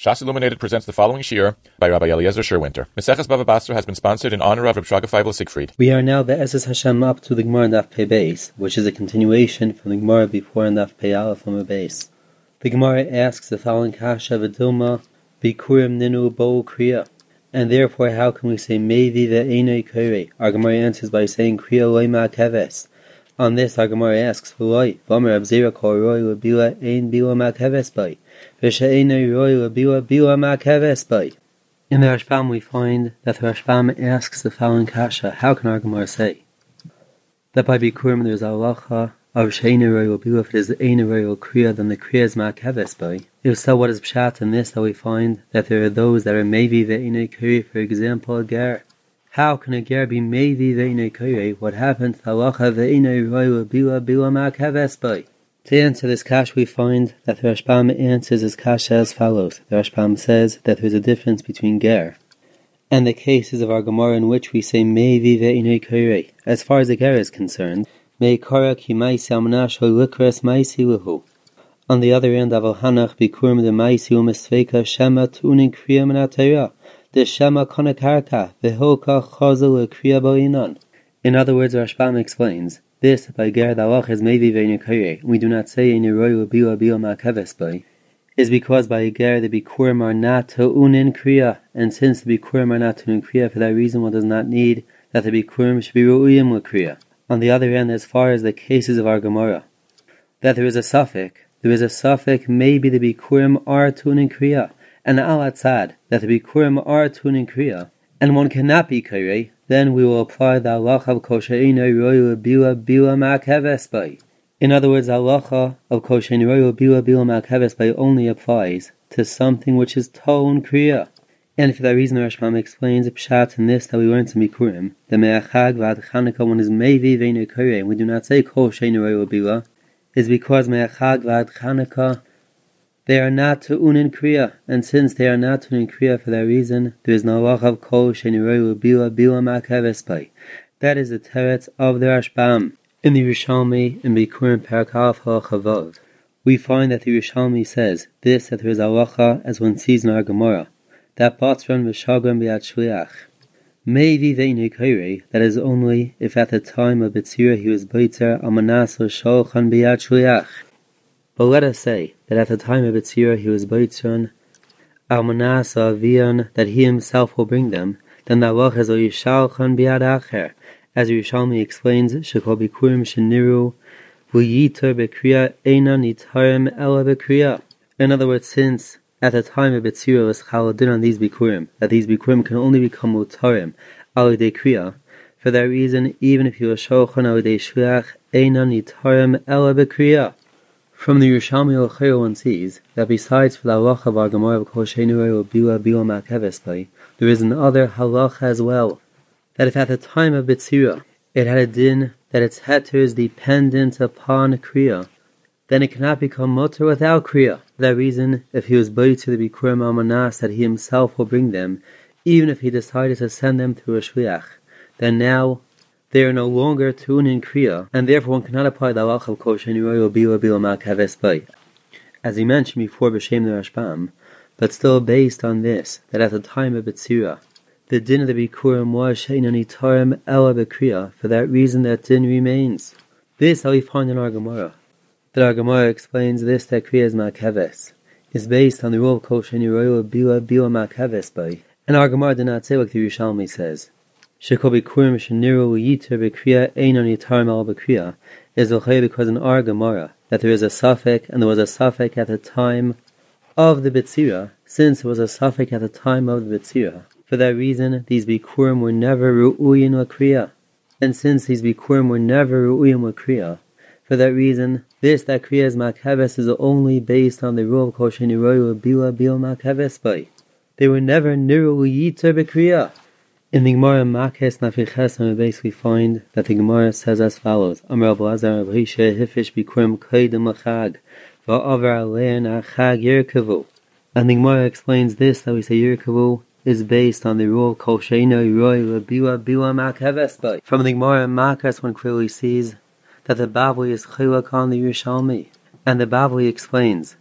Shas Illuminated presents the following shiur by Rabbi Eliezer Sherwinter. Maseches Bava Basra has been sponsored in honor of Reb Shraga Feibel Siegfried. We are now Be'ezus Hashem up to the Gemara and Daf Pei Beis, which is a continuation from the Gemara before and Daf Pei Aleph on the Beis. The Gemara asks the following kasha v'dilma bikurim ninu bo kriya, and therefore how can we say mevi ve'enei kore? Our Gemara answers by saying kriya loy ma'akeves. On this, our Gemara asks v'loy v'amer Abzera kol roy l'bila ein bila ma'akeves bay. In the Rashbam we find that the Rashbam asks the following kasha: how can our Gemara say that by Bikurim there is a halacha of she'eina roy l'bila? If it is eina roy l'kriya, then the kriya is ma'akeves bay. If so, what is pshat in this that we find that there are those that are mevi ve'enei kore? For example, a ger. How can a ger be mevi ve'enei kore? What happened to the halacha ve'enei roy l'bila bila ma'akeves bay? To answer this kasha, we find that the Rashbam answers his kasha as follows. The Rashbam says that there is a difference between ger and the cases of our Gemara in which we say mevi ve'enei kore. As far as the ger is concerned, me kara ki maisi amnash ho'likras maisi lahu. On the other hand, aval hanach bikurim de maisi u'misveika shema tunin kriya minatayra de shema konakarka ve'hoka chazel kriya ba'inan. In other words, Rashbam explains this by ger the halach is mevi ve'enei kore. We do not say in roy l'bila bila ma'akeves bay, is because by ger the bikurim are not tu'unin kriya, and since the bikurim are not tu'unin kriya, for that reason one does not need that the bikurim should be ru'uyim l'kriya. On the other hand, as far as the cases of our Gemara, that there is a suffix maybe the bikurim are tu'unin kriya, and al atzad that the bikurim are tu'unin kriya, and one cannot be kore, then we will apply the halacha of kol she'eina roy l'bila bila ma'akeves bay. In other words, the halacha of kol she'eina roy l'bila bila ma'akeves bay only applies to something which is to'un kriya. And for that reason, the Rashbam explains a pshat in this that we learned in Bikurim, the me'achag v'ad Chanukah one is mevi ve'enei kore, and we do not say kol she'eina roy l'bila, is because me'achag v'ad Chanukah they are not tu'unin kriya, and since they are not tu'unin kriya, for that reason, there is no halacha of kol she'eina roy l'bila bila ma'akeves bay. That is the teretz of the Rashbam. In the Yerushalmi, in Bikurim Perek Aleph halacha vav, we find that the Yerushalmi says this, that there is a halacha as one sees in our Gemara, that patron v'shagrim b'yad shliach mevi ve'enei kore, that is only if at the time of B'tzira he was boitzer amanas l'sholchan b'yad shliach. But let us say that at the time of B'tzira he was boitzron almanas avion, that he himself will bring them, then the halacha is l'yishalchan b'yad acher. As Yerushalmi explains, shekol bikurim sheniru v'yitar b'kriya eina nitarim ela b'kriya. In other words, since at the time of B'tzira was chaladin on these bikurim, that these bikurim can only become mutarim alidei kriya, for that reason, even if you are sholchan alidei shliach eina nitarim ela b'kriya. From the Yerushalmi L'chayil one sees that besides for the halacha of our Gemara of kol she'eina roy l'bila bila ma'akeves bay, there is another halacha as well, that if at the time of B'tzira it had a din that its heter is dependent upon kriya, then it cannot become mutar without kriya. For that reason, if he was bait to the bikurim almanas that he himself will bring them, even if he decided to send them through a shliach, then now they are no longer tu'unin kriya, and therefore one cannot apply the halacha of kol she'eina roy l'bila bila ma'akeves bay, as we mentioned before b'shem the Rashbam, but still based on this, that at the time of B'tzira the din of the bikurim was she'eina nitarim ela b'kriya. For that reason, that din remains. This, how we find in our Gemara, that our Gemara explains this, that kriya is ma'akeves, is based on the rule of kol she'eina roy l'bila bila ma'akeves bay. And our Gemara did not say like the Yerushalmi says, shekol bikurim sheniru v'yitar b'kriya eina nitarim ela b'kriya, is l'chayil because in our Gemara that there is a suffix, and there was a suffix at the time of the B'tzira, since it was a suffix at the time of the B'tzira. For that reason, these bikurim were never ru'uyin l'kriya. And since these bikurim were never ru'uyin l'kriya, for that reason, that kriya is ma'akeves is only based on the rule of kol she'eina roy l'bila bila ma'akeves bay. They were never niru l'yitar b'kriya. In the Gemara Makes Nafiches and we basically find that the Gemara says as follows: Amar Rav Elazar Rav Hisha hifish bikurim koydem l'chag va'avar alein achag yirkavu. And the Gemara explains this, that we say yirkavu is based on the rule of kol she'eina roy l'bila bila ma'akeves bay. From the Gemara Makes one clearly sees that the Bavli is chilak on the Yerushalmi, and the Bavli explains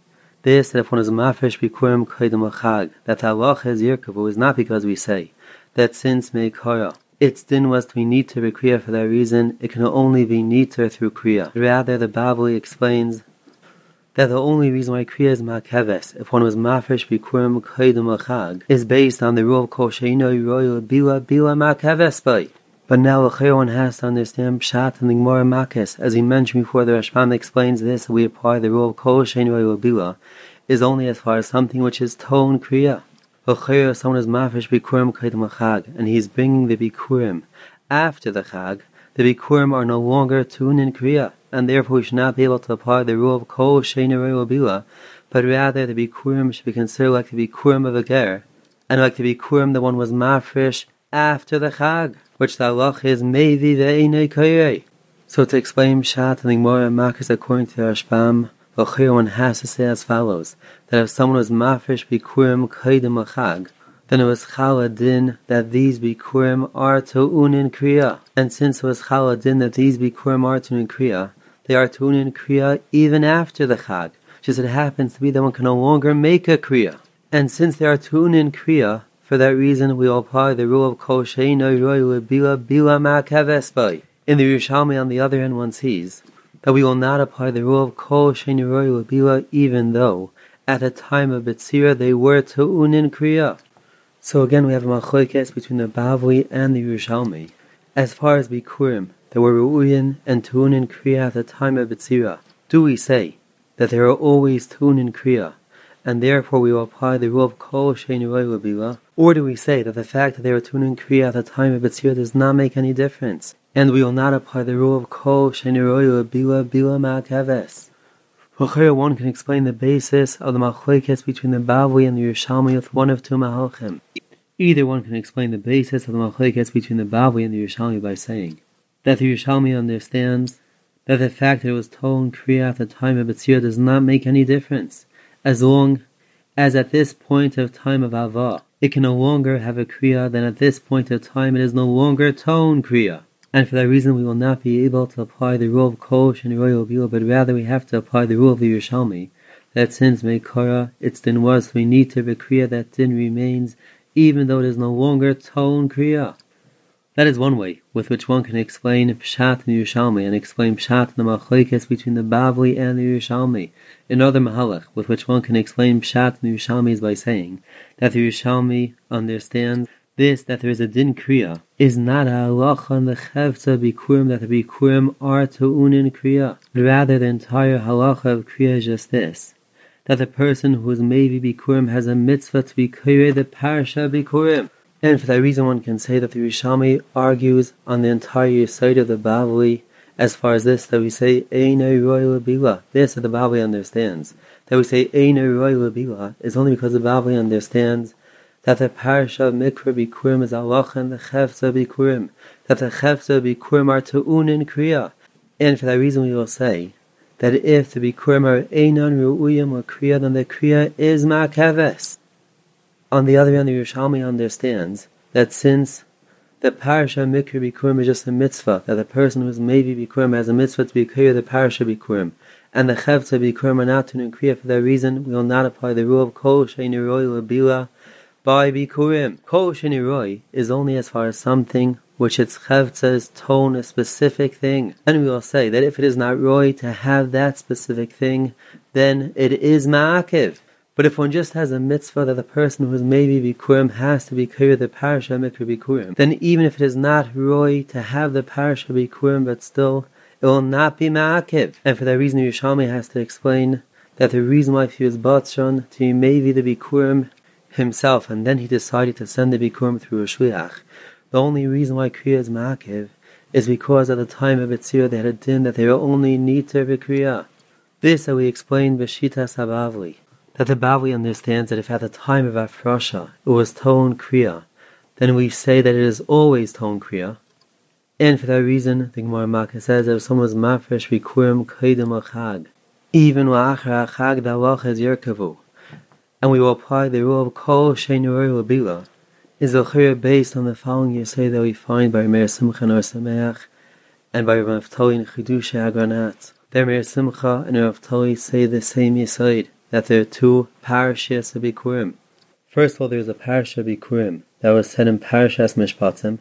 This, that if one is mafresh bikurim kaidem achag, that the halacha is yirkavu, is not because we say that since meikara, its din was to be niter b'kriya for that reason, it can only be niter through kriya. Rather, the Bavli explains that the only reason why kriya is ma'keves, if one was mafresh bikurim kaidem achag, is based on the rule of kol sheino royal bila ma'keves by. But now one has to understand Pshat and the Gemara Makis. As we mentioned before, the Rashbam explains this, that we apply the rule of Kol Shein Roy Bila is only as far as something which is Ton Kriya. Someone is Mafresh Bikurim Kaidem Chag, and he is bringing the Bikurim after the Chag. The Bikurim are no longer Tun in Kriya, and therefore we should not be able to apply the rule of Kol Shein Roy Bila, but rather the Bikurim should be considered like the Bikurim of a Ger, and like the Bikurim the one was Mafresh after the Chag, which the halach is Mevi ve'enei kairei. So to explain Pshat and the Gemara Makis according to the Rashbam, one has to say as follows, that if someone was mafresh bikurim kaidem achag, then it was chala din that these bikurim are to'un kriya. And since it was chala din that these bikurim are to'un kriya, they are to'un kriya even after the chag. Just it happens to be that one can no longer make a kriya. And since they are to'un kriya, for that reason, we will apply the rule of kol sheino roy bila ma'keves by. In the Yerushalmi, on the other hand, one sees that we will not apply the rule of kol sheino roy bila, even though at the time of B'tzira they were to'un kriya. So again, we have a machlokes between the Bavli and the Yerushalmi. As far as bikurim, there were ru'uyin and to'un kriya at the time of B'tzira. Do we say that they are always to'un kriya, and therefore we will apply the rule of kol sheino roy bila? Or do we say that the fact that they were tuning kriya at the time of B'tzira does not make any difference, and we will not apply the rule of kol sheino roy bila ma'keves? One can explain the basis of the machlokes between the Bavli and the Yerushalmi with one of two mahalchim. Either one can explain the basis of the machlokes between the Bavli and the Yerushalmi by saying that the Yerushalmi understands that the fact that it was told kriya at the time of B'tzira does not make any difference, as long as at this point of time of Avah, it can no longer have a kriya, then at this point of time it is no longer ton kriya. And for that reason we will not be able to apply the rule of kol sheino roy bila, but rather we have to apply the rule of the Yerushalmi, that since meikara, its din was we need to be kriya, that din remains, even though it is no longer ton kriya. That is one way with which one can explain Pshat and Yerushalmi, and explain Pshat and the machlokes between the Bavli and the Yerushalmi. Another mahalach with which one can explain Pshat and the Yerushalmi is by saying that the Yerushalmi understands this, that there is a din kriya, is not a halacha on the chevta bikurim, that the bikurim are to'un kriya. Rather, the entire halacha of kriya is just this, that the person who is maybe bikurim has a mitzvah to be kriya the parasha bikurim. And for that reason one can say that the Yerushalmi argues on the entire side of the Bavli as far as this, that we say Einei Roy Bila. This that the Bavli understands. That we say Einei Roy Bila is only because the Bavli understands that the parasha of Mikra Bikurim is halacha and the Chefza Bikurim. That the Chefza Bikurim are to'un kriya. And for that reason we will say that if the Bikurim are Einan Ru'uyim or kriya, then the kriya is ma'keves. On the other hand, the Yerushalmi understands that since the parasha mikra bikurim is just a mitzvah, that the person who is maybe bikurim has a mitzvah to be kriya the parasha bikurim, and the chevta bikurim are not to kriya, for that reason we will not apply the rule of kol sheino roy bila by bikurim. Kol sheino roy is only as far as something which its chevta is tone a specific thing, and we will say that if it is not roy to have that specific thing, then it is ma'akiv. But if one just has a mitzvah that the person who is maybe bikurim has to be kriya the parasha mikra bikurim, then even if it is not roy to have the parasha bikurim, but still it will not be ma'akiv. And for that reason, the Yerushalmi has to explain that the reason why he was batshon to be maybe the bikurim himself, and then he decided to send the bikurim through a shliach, the only reason why kriya is ma'akiv is because at the time of B'tzira they had a din that they were only niter b'kriya. This that we explained b'shitas habavli, that the Bavli understands that if at the time of Afrasha it was Ton Kriya, then we say that it is always Ton Kriya. And for that reason, the Gemara Makis says that if someone was Mafresh Bikurim Kaidem Achag, even Wa'achar Achag the halacha is Yerkavu, and we will apply the rule of Kol Sheino Roy Bila, is the chayr based on the following Yesod that we find by Meir Simcha and Or Sameach, and by Rav Naftali and Chidushay Agranat. There Meir Simcha and Rav Naftali say the same Yesod, that there are two parashas of Bikurim. First of all, there's a parasha of Bikurim that was said in Parashas Mishpatim,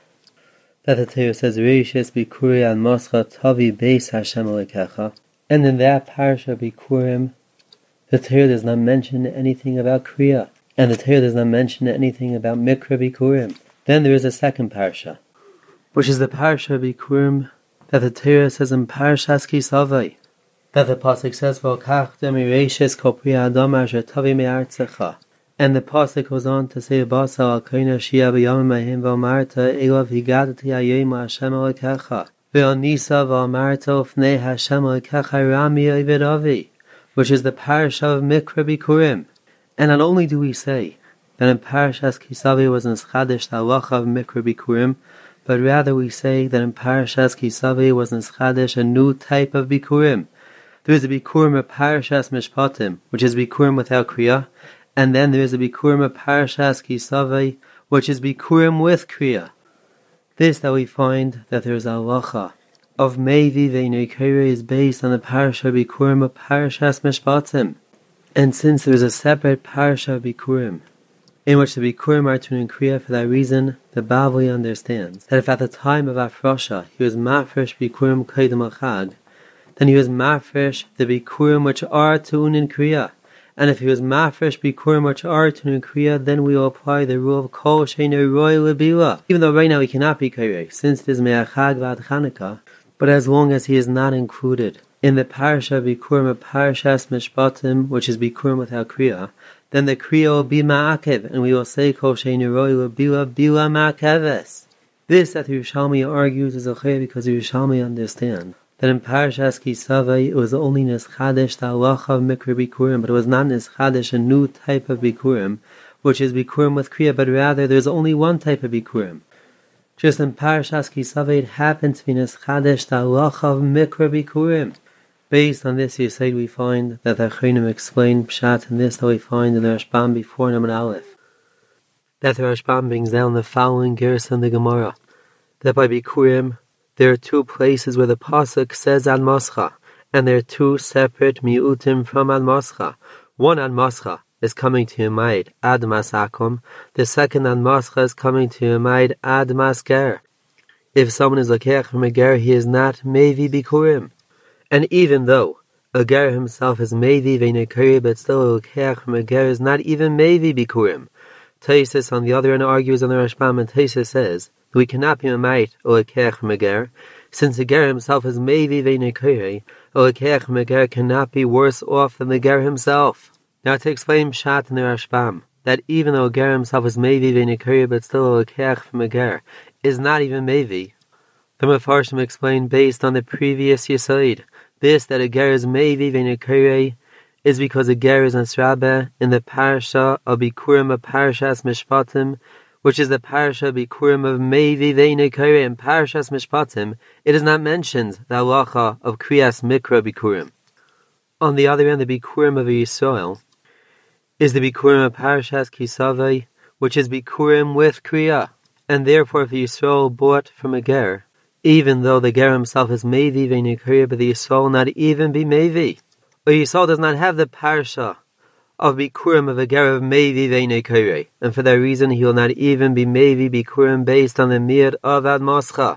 that the Torah says, Reishis Bikuri al Moscha Tavi Beis Hashem Elokecha. And in that parasha of Bikurim, the Torah does not mention anything about Kriya, and the Torah does not mention anything about Mikra Bikurim. Then there is a second parasha, which is the parasha of Bikurim that the Torah says in Parashas Kisavai, that the pasuk says, V'okach demireishis kopri adam asher tavi me'artzecha. And the pasuk goes on to say, Basal al koina shia b'yamim mahim v'amarta elav higadati hayom Hashem Elokecha v'onisa v'amarta ufnei Hashem Elokecha rami oived avi, which is the parasha of Mikra Bikurim. And not only do we say that in Parashas Kisavai was in Chadash the halacha of Mikra Bikurim, but rather we say that in Parashas Kisavai was in Chadash a new type of Bikurim. There is a Bikurim of Parashas Mishpatim, which is Bikurim without Kriya, and then there is a Bikurim of Parashas Kisavai, which is Bikurim with Kriya. This that we find that there is a halacha of Mevi Veinei is based on the parasha of Bikurim of Parashas Mishpatim. And since there is a separate parasha of Bikurim, in which the Bikurim are turned in Kriya, for that reason, the Bavli understands that if at the time of Afrosha he was mafresh Bikurim Kaidam Achag, then he was mafresh the Bikurim which are turned in Kriya. And if he was mafresh Bikurim which are turned in Kriya, then we will apply the rule of Kol Sheinu Roy Lebila. Even though right now he cannot be Kairei, since it is Me'achag Vad Chanukah, but as long as he is not included in the parasha of Bikurim of Parashas Mishpatim, which is Bikurim without Kriya, then the Kriya will be Ma'akev, and we will say Kol Sheinu Roy Lebila Bila Ma'akeves. This that the Yerushalmi argues is okay because the Yerushalmi understand that in Parashas Kisavai it was only Nischadesh the halacha of Mikra Bikurim, but it was not Nischadesh a new type of Bikurim, which is Bikurim with Kriya, but rather there's only one type of Bikurim. Just in Parashas Kisavai it happened to be Nischadesh the halacha of Mikra Bikurim. Based on this Yesod we find that the Achronim explain Pshat, and this that we find in the Rashbam before Naman Aleph, that the Rashbam brings down the following Gersa in the Gemara, that by Bikurim there are two places where the pasuk says Ad Moscha, and there are two separate miutim from Ad Moscha. One Ad Moscha is coming to Yemaid Ad Masakum, the second Ad Moscha is coming to Yemaid Ad Masker. If someone is Lakeach from a ger, he is not Mevi Bikurim. And even though a ger himself is Mevi Veinei, but still a Lakeach from a ger is not even Mevi Bikurim. Taisus on the other hand argues on the Rashbam, and Taisus says we cannot be Mamait or a Keach Meger, since the Ger himself is Mevi Veinei, or a Keach Meger cannot be worse off than the Ger himself. Now to explain Pshat in the Rashbam, that even though a Ger himself is Mevi Veinei, but still a Keach Meger is not even Mevi, the Mefarshim explain based on the previous Yesod, this that a Ger is Mevi Veinei is because a Ger is Nasrabeh in the parasha of Bikurim of Parashas Mishpatim, which is the parasha Bikurim of Mevi Veinei in Parashas Mishpatim. It is not mentioned the halacha of Kriyas Mikra Bikurim. On the other hand, the Bikurim of Yisrael is the Bikurim of Parashas Kisavai, which is Bikurim with Kriya. And therefore, if the Yisrael bought from a Ger, even though the Ger himself is Mevi Veinei, but the Yisrael will not even be Mevi. Or Yisrael does not have the parasha of Bikurim of a Ger of Mevi Veinei, and for that reason he will not even be Mevi Bikurim based on the Miyad of Ad Moscha.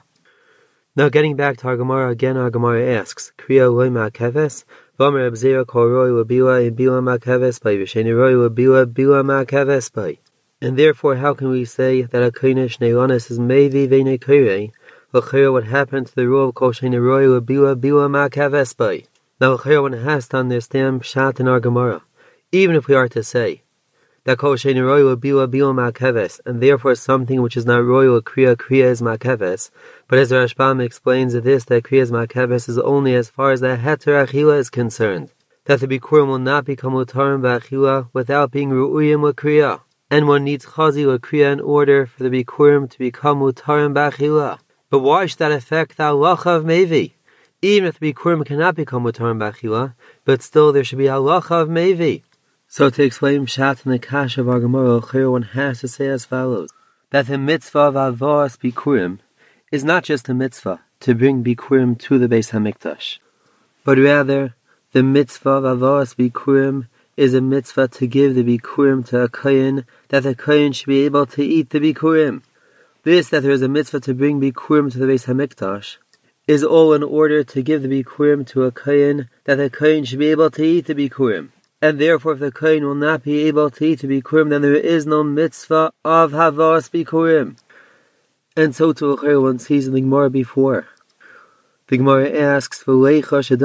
Now getting back to our Gemara again, our Gemara asks, Kriya Loi Ma'akeves, V'omer Abzera Kol Roi L'Bila and Bila Ma'akeves Bai, V'sheni Roi L'Bila Bila Ma'akeves Bai. And therefore how can we say that a Koinish Neilanis is Mevi Veinei, L'chira what happened to the rule of Kol Sheni Roi L'Bila Bila Ma'akeves Bai? Now l'chira one has to understand Pshat in our Gemara. Even if we are to say that Kol Sheinu Roy Bila Ma'akeves, and therefore something which is not royal Kriya is Ma'akeves, but as the Rashbam explains this, that Kriya is Ma'akeves is only as far as the Heter Achila is concerned, that the Bikurim will not become Utarim Ba'achila without being Ru'uyim with Kriya, and one needs Chazi with Kriya in order for the Bikurim to become Utarim Ba'achila. But why should that affect the halacha of Mevi? Even if the Bikurim cannot become Utarim Ba'achila, but still there should be halacha of Mevi. So to explain Pshat in the Kasha of our Gemara, one has to say as follows, that the mitzvah of Avos Bikurim is not just a mitzvah to bring Bikurim to the Beis HaMikdash, but rather the mitzvah of Avos Bikurim is a mitzvah to give the bikurim to a kohen, that the kohen should be able to eat the bikurim. This, that there is a mitzvah to bring bikurim to the Beis Hamikdash, is all in order to give the bikurim to a kohen, that the kohen should be able to eat the bikurim. And therefore, if the kohen will not be able to eat the bikurim, then there is no mitzvah of havas bikurim. And so to one sees in the Gemara before. The Gemara asks, the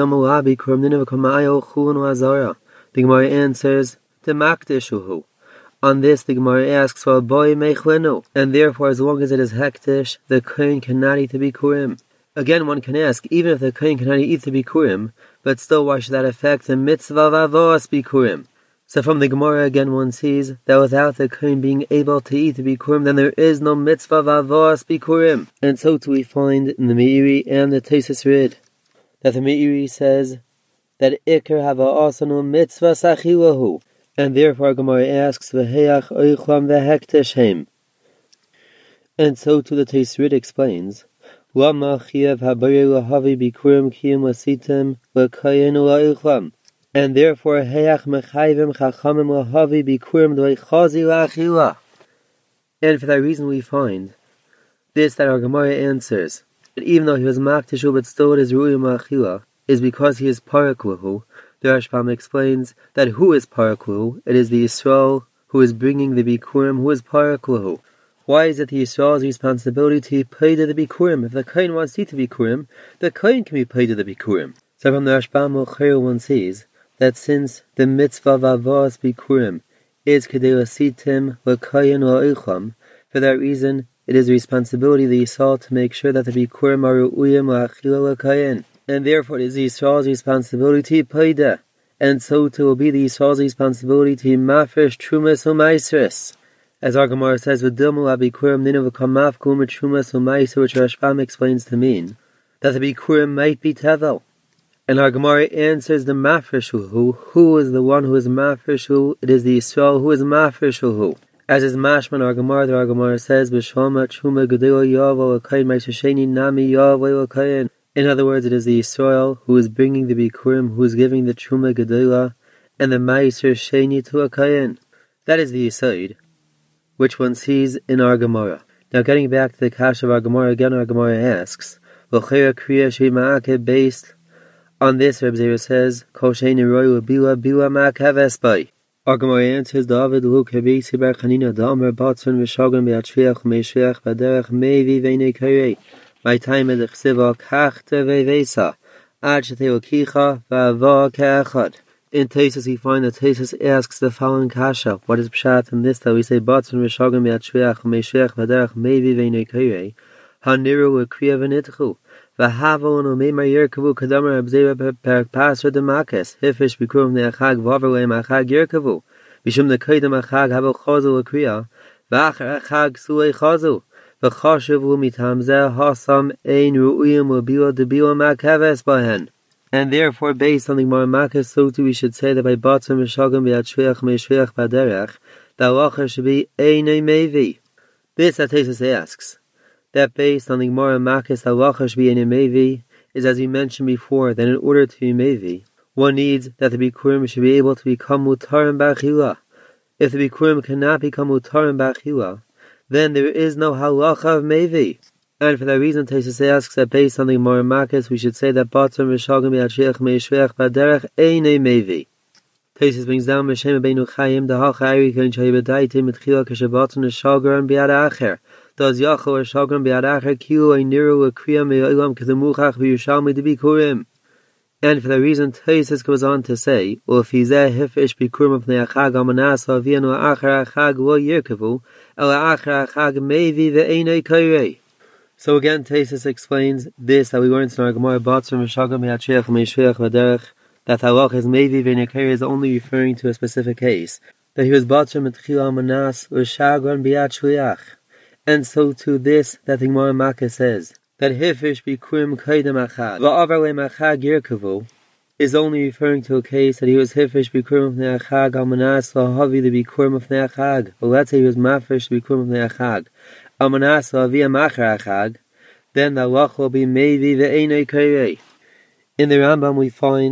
Gemara answers, Demaktishuhu. On this, the Gemara asks, and therefore, as long as it is hektish, the kohen cannot eat the bikurim. Again, one can ask, even if the kohen cannot eat the bikurim, but still, why should that affect the mitzvah of avos bikurim? So from the Gemara again, one sees that without the kohen being able to eat the bikurim, then there is no mitzvah of avos bikurim. And so too we find in the Meiri and the Tosfos Rid that the Meiri says that ikar hava asanu mitzvah sachilahu, and therefore Gemara asks v'heach oichlam v'hektishem. And so too the Tosfos Rid explains lama chiyav habayir lahavi bikurim kiyum lasitim l'kayin ula'oichlam. And therefore, heach mechayvim chachamim lahavi bikurim doichazi la'achila. And for that reason we find this, that our Gemara answers that even though he was maktishu, but still it is ru'im la'achila, is because he is parakluhu. The Rashbam explains that who is parakluhu? It is the Yisrael who is bringing the bikurim, who is parakluhu. Why is it the Yisrael's responsibility to pay to the bikurim? If the kohen wants to eat the bikurim, the kohen can be paid to the bikurim. So from the Rashbam one sees that since the mitzvah of avos bikurim is kedei lasitim l'kayin la'oichlam, for that reason it is the responsibility of the Yisrael to make sure that the bikurim are ru'uyim la'achila l'kayin, and therefore it is the Yisrael's responsibility to paida, and so too will be the Yisrael's responsibility to mafresh trumas u'maisris. As our Gemara says, v'dilmu ha'bikurim ninu v'kamafkum trumas u'maisr, which Rashbam explains to mean that the bikurim might be tevel. And our Gemara answers the mafreshuhu. Who is the one who is mafreshu? It is the Yisrael who is mafreshuhu. As is mashman our Gemara says, B'shoma chuma gedilo yavo l'kayin ma'ishasheni nami yavo l'kayin. In other words, it is the Yisrael who is bringing the bikurim, who is giving the chuma gedila and the ma'isher sheni to a kayin. That is the Yisod, which one sees in our Gemara. Now, getting back to the kash of our Gemara again, our Gemara asks, V'chera kriya shema'ake based. On this, Reb Zera says, Kol she'ein roy bila ma'akaves bai. Our Gemara answers, David lu kebisi bar chanina da'amar batzon v'shogam be'atriach u'meishriach b'derech mevi v'nei kairei. My time is a chsiva kach teve'vesa ad sheteo kicha v'ava ke'echad. In Tosfos we find that Tosfos asks the following kasha. What is pshat in this that we say batzon v'shogam be'atriach u'meishriach b'derech mevi v'nei kairei? Haniru l'kriya v'nitchu. V'havon u'meimar yirkavu kadamar abzera per pasra demakes hifish bikurim ne'achag v'averleim achag yirkavu mishum ne'kaidam achag havel chazu l'kriya v'achar achag sulei chazu v'chashivu mitam zeh hasam ein ru'uyim l'bila debila ma'kaves bahen. And therefore, based on the Gemara Makes, so too we should say that by batzim v'shagam v'yatshriach me'shriach b'derech, the halacha should be einei mevi. This that Tosfos asks, that based on the Gemara Makis halacha should be in a mevi, is as we mentioned before, that in order to be mevi, one needs that the bikurim should be able to become mutarim b'achila. If the bikurim cannot become mutarim b'achila, then there is no halacha of mevi. And for that reason, Tosfos asks that based on the Gemara Makis, we should say that batzim v'shagam yatshriach me'ishriach b'derech einei mevi. Tosfos brings down B'Shem Rabbeinu Chaim the ha'chayri kan shayibadaitim mitchila kashabatzim v'shagam b'yad acher. Does Yachol or Shagram be'adacher kilu a niru a kriya me'olam kedemuchach v'yushalmi debikurim? And for that reason, Tosfos goes on to say, U'fizeh hifish bikurim of ne'achag amanas v'avienu achar achag lo yirkavu ela achar achag mevi ve'enei kairei. So again, Tosfos explains this that we learned in our Gemara batzim v'shagam be'atriach me'ishriach v'derech, that halach is mevi ve'enei kairei is only referring to a specific case, that he was batzim etchila amanas u'shagran be'atriach. And so to this that the Gemara Makis says that hifish bikurim kaidem achag va'averleim achag yirkavu is only referring to a case that he was hifish bikurim of ne'achag almanas lahavi the bikurim of ne'achag. But let's say he was mafresh bikurim of ne'achag almanas lahavi amachar achag, then the halach will be mevi ve'enei kairei. In the Rambam we find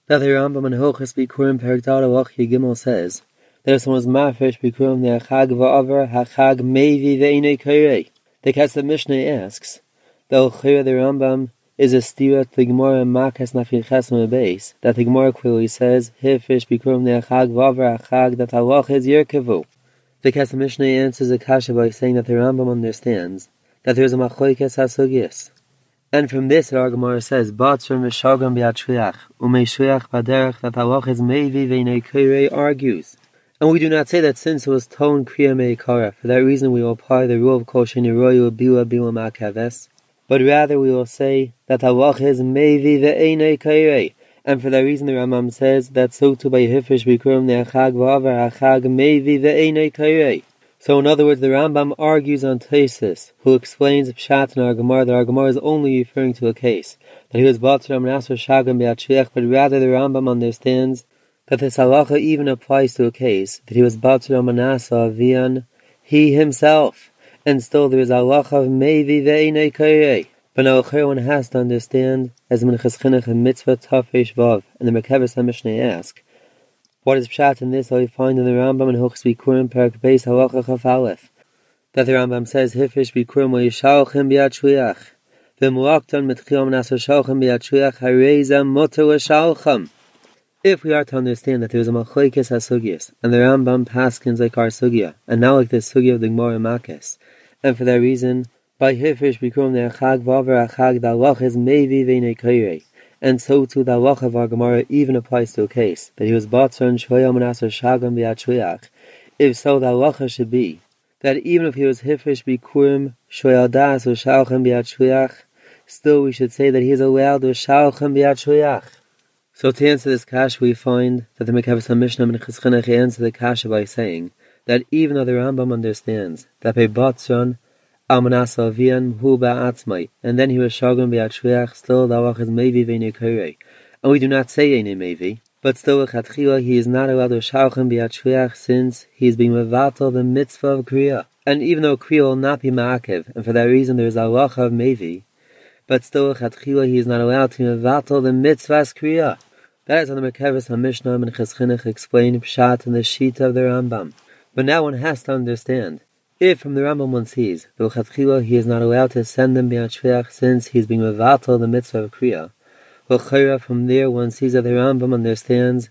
that the Rambam in Hilchos Bikurim Perek Daled Halacha Gimel says that if someone was mafresh Bikurim the Chag va'avar hachag mevi ve'inei kairei. The Kesef Mishnah asks that the Rambam is a stira to the Gemara Makas Nafil Chesam Beis, that the Gemara clearly says Hifresh Bikurim the Chag va'avar hachag that halacha is Yerkevu. The Kesef Mishnah answers the kasha by saying that the Rambam understands that there is a machlokes hasugis. And from this, the Gemara says, Batzur Mishagam Bi'atshriach, Umeishriach Baderech, that halacha is Mevi Veinei Kairei argues. And we do not say that since it was Ton Kriya Meikara, for that reason we will apply the rule of Kol Sheni Royu Bila Bila Ma'kaves, but rather we will say that halacha is Mevi Veinei Kairei, and for that reason the Rambam says that so too by Hifresh Bikurim the Achag V'avar Achag Mevi Veinei Kairei. So in other words, the Rambam argues on Tosfos, who explains Pshat in our Gemara that our Gemara is only referring to a case, that he was Batzur Amnasar Shagam Be'atshriach, but rather the Rambam understands that this halacha even applies to a case, that he was Batzur Amnasar Avian, he himself, and still there is halacha of Mevi Ve'inei Kairei. But now one has to understand, as Minchas Chinuch and Mitzvah Tafresh Vav, and the Merkavas HaMishnah ask, what is pshat in this? We find in the Rambam in Hilchos Bikurim Perek Beis Halacha Chaf Aleph that the Rambam says Hifresh Bikurim Yishalchem Bi'atshriach V'muakton Mitchilam Nasar Shalchem Bi'atshriach Hareza Muter L'Shalchem. If we are to understand that there is a machlokes hasugis and the Rambam paskins like our sugya and now like the sugya of the Gemara Makas, and for that reason by Hifresh Bikurim the Achag V'avar Achag the halacha is Mevi Veinei Kairei. And so too the halacha of our Gemara even applies to a case, that he was Batzur and Shoyam Menasar Shagam Bi'atshriach. If so, the halacha should be that even if he was Hifresh Bikurim Shoyadas or Shalchem Bi'atshriach, still we should say that he is allowed to Shalchem Bi'atshriach. So to answer this kasha, we find that the Merkavas HaMishnah Minchas Chinuch answers the kasha by saying that even though the Rambam understands that by Batzur Almanasa Avian Hu Ba'atzmai, and then he was Shagam Bi'atshriach, still the halacha is Mevi Veinei Kairei. And we do not say Einei Mevi, but still Lechatchila he is not allowed to Shagam Bi'atshriach since he is being mevatel the mitzvah of Kriya. And even though Kriya will not be Ma'akev, and for that reason there is a halacha of Mevi, but still Lechatchila he is not allowed to mevatel the mitzvah's Kriya. That is how the Merkavas HaMishnah Minchas Chinuch explain Pshat in the Shita of the Rambam. But now one has to understand, if from the Rambam one sees, L'chatchila he is not allowed to send them Bi'atshriach since he is being mevatel the mitzvah of Kriya, L'chayra from there one sees that the Rambam understands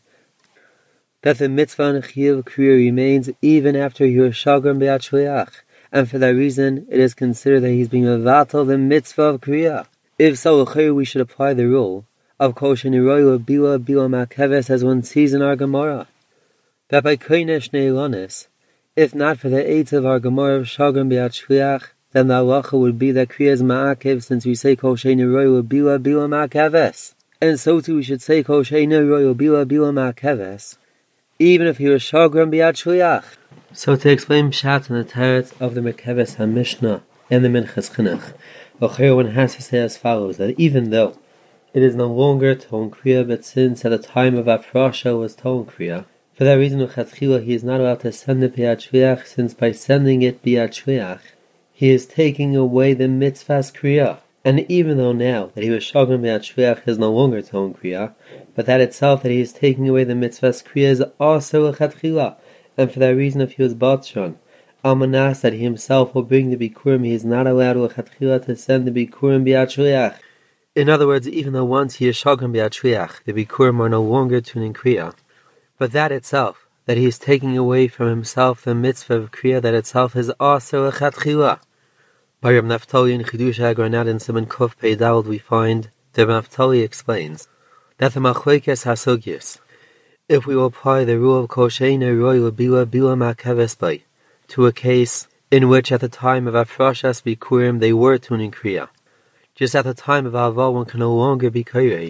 that the mitzvah and chiyuv Kriya remains even after he was Shagam Bi'atshriach, and for that reason it is considered that he is being mevatel the mitzvah of Kriya. If so, L'chayra we should apply the rule of Kol Sheni Royu Bila Bila Ma'kaves as one sees in our Gemara, that by Koinesh Neilonis, if not for the aids of our Gemara of Shagam Bi'atshriach, then the halacha would be that Kriya is Ma'akev, since we say Kol Sheni Royu Bila Bila Ma'kaves. And so too we should say Kol Sheni Royu Bila Bila Ma'kaves, even if he was Shagam Bi'atshriach. So to explain Pshat and the Teretz of the Merkavas HaMishnah and the Minchas Chinuch, one has to say as follows, that even though it is no longer Ton Kriya, but since at the time of Afrasha was Ton Kriya, for that reason, L'chatchila he is not allowed to send it Bi'atshriach, since by sending it Bi'atshriach, he is taking away the mitzvah's Kriya. And even though now that he was Shagam Bi'atshriach is no longer Ton Kriya, but that itself that he is taking away the mitzvah's Kriya is also L'chatchila. And for that reason, if he was Batzron Almanas, that he himself will bring the Bikurim, he is not allowed L'chatchila to send the Bikurim Bi'atshriach. In other words, even though once he is Shagam Bi'atshriach, the Bikurim are no longer tuning Kriya, but that itself, that he is taking away from himself the mitzvah of Kriya, that itself is also Lechatchila. By Reb Naftali in Chidush HaGranat in Siman Kuf Pei Daled we find that Reb Naftali explains that the machlokes hasugyos, if we will apply the rule of Kol Sheni Royu Bila Bila Ma'kaves by to a case in which at the time of Afrashas Bikurim they were tuning Kriya, just at the time of Aval one can no longer be Kairei,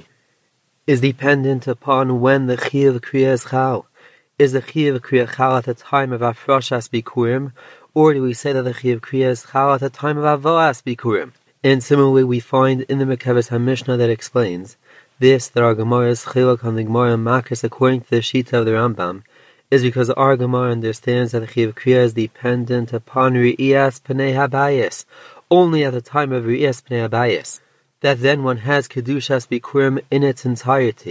is dependent upon when the chiyuv Kriya is chal. Is the chiyuv Kriya chal at the time of Afrashas Bikurim, or do we say that the chiyuv Kriya is chal at the time of Avoas Bikurim? And similarly we find in the Merkavas HaMishnah that explains this, that our Gemara's chiluk on the Gemara Makas according to the Shita of the Rambam, is because our Gemara understands that the chiyuv Kriya is dependent upon Re'iyas Pnei Habayis, only at the time of Re'iyas Pnei Habayis, that then one has Kedushas Bikurim in its entirety,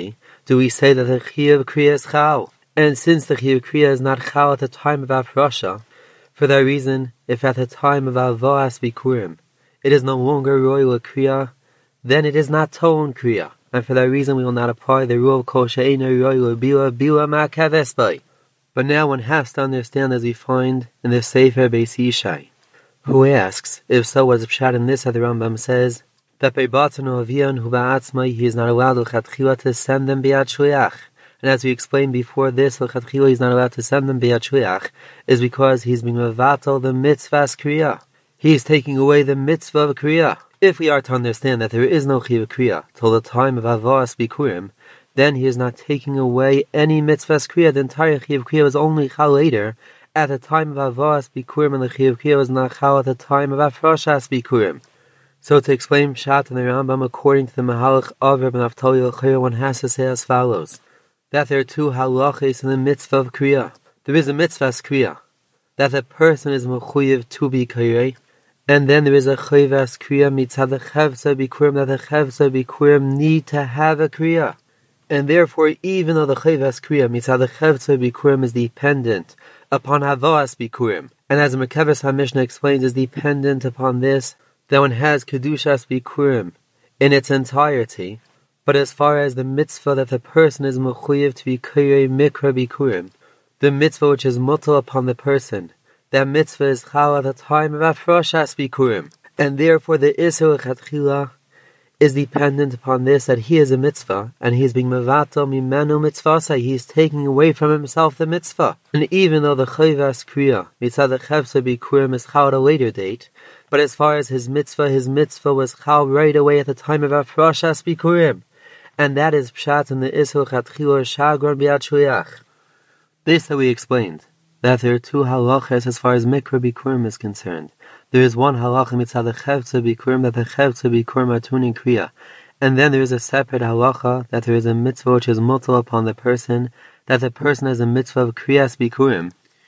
do we say that the Chiyuv Kriya is Chal. And since the Chiyuv Kriya is not Chal at the time of Afrasha, for that reason, if at the time of Avas Bikurim, it is no longer Royal Kriya, then it is not Ton Kriya. And for that reason, we will not apply the rule of Kol She'eino Royal Bila Ma'Kavesbai. But now one has to understand, as we find in the Sefer Beis Yishai, who asks, if so, what is Pshat in this, that the Rambam says, that by Batanu Avion Hu Ba'atzmai, he is not allowed l'chatchila to send them B'yad Shliach. And as we explained before this, l'chatchila he's not allowed to send them B'yad Shliach, is because he's being mevatel the mitzvah's kriya. He is taking away the mitzvah of kriya. If we are to understand that there is no chiyuv kriya till the time of Avos Bikurim, then he is not taking away any mitzvah's kriya. The entire chiyuv kriya was only chal later, at the time of Avos Bikurim, and the chiyuv kriya was not chal at the time of Afrashas Bikurim. So to explain Pshat in the Rambam according to the Mahalach of Rabbi Naftali L'Chayr, one has to say as follows, that there are two halachas in the mitzvah of kriya. There is a mitzvah's kriya, that the person is mechuyev to be kayrei, and then there is a chayvas kriya mitzad the chavsa bikurim, that the chavsa bikurim need to have a kriya. And therefore, even though the chayvas kriya mitzad the chavsa bikurim is dependent upon havas bikurim, and as Merkavas HaMishnah explains, is dependent upon this, that one has kedushas bikurim in its entirety. But as far as the mitzvah that the person is mechuyev to be kayrei mikra bikurim, the mitzvah which is mutal upon the person, that mitzvah is chal at the time of Afrashas Bikurim. And therefore the Isur Chatchila is dependent upon this, that he is a mitzvah, and he is being mevatel mimenu mitzvasai, he is taking away from himself the mitzvah. And even though the chayvas kriya, mitzad the chavsa bikurim, is chal at a later date, but as far as his mitzvah was chal right away at the time of Afrashas Bikurim. And that is pshat in the Isur Chatchila shagron b'yad shliach. This that we explained, that there are two halachas as far as mikra bikurim is concerned. There is one halacha mitzad the chavtza bikurim, that the chavtza bikurim are tuning kriya, and then there is a separate halacha that there is a mitzvah which is mutal upon the person, that the person has a mitzvah of kriyas bikurim.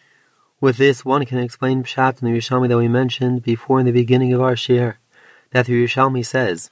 With this, one can explain pshat in the Yerushalmi that we mentioned before in the beginning of our share, that the Yerushalmi says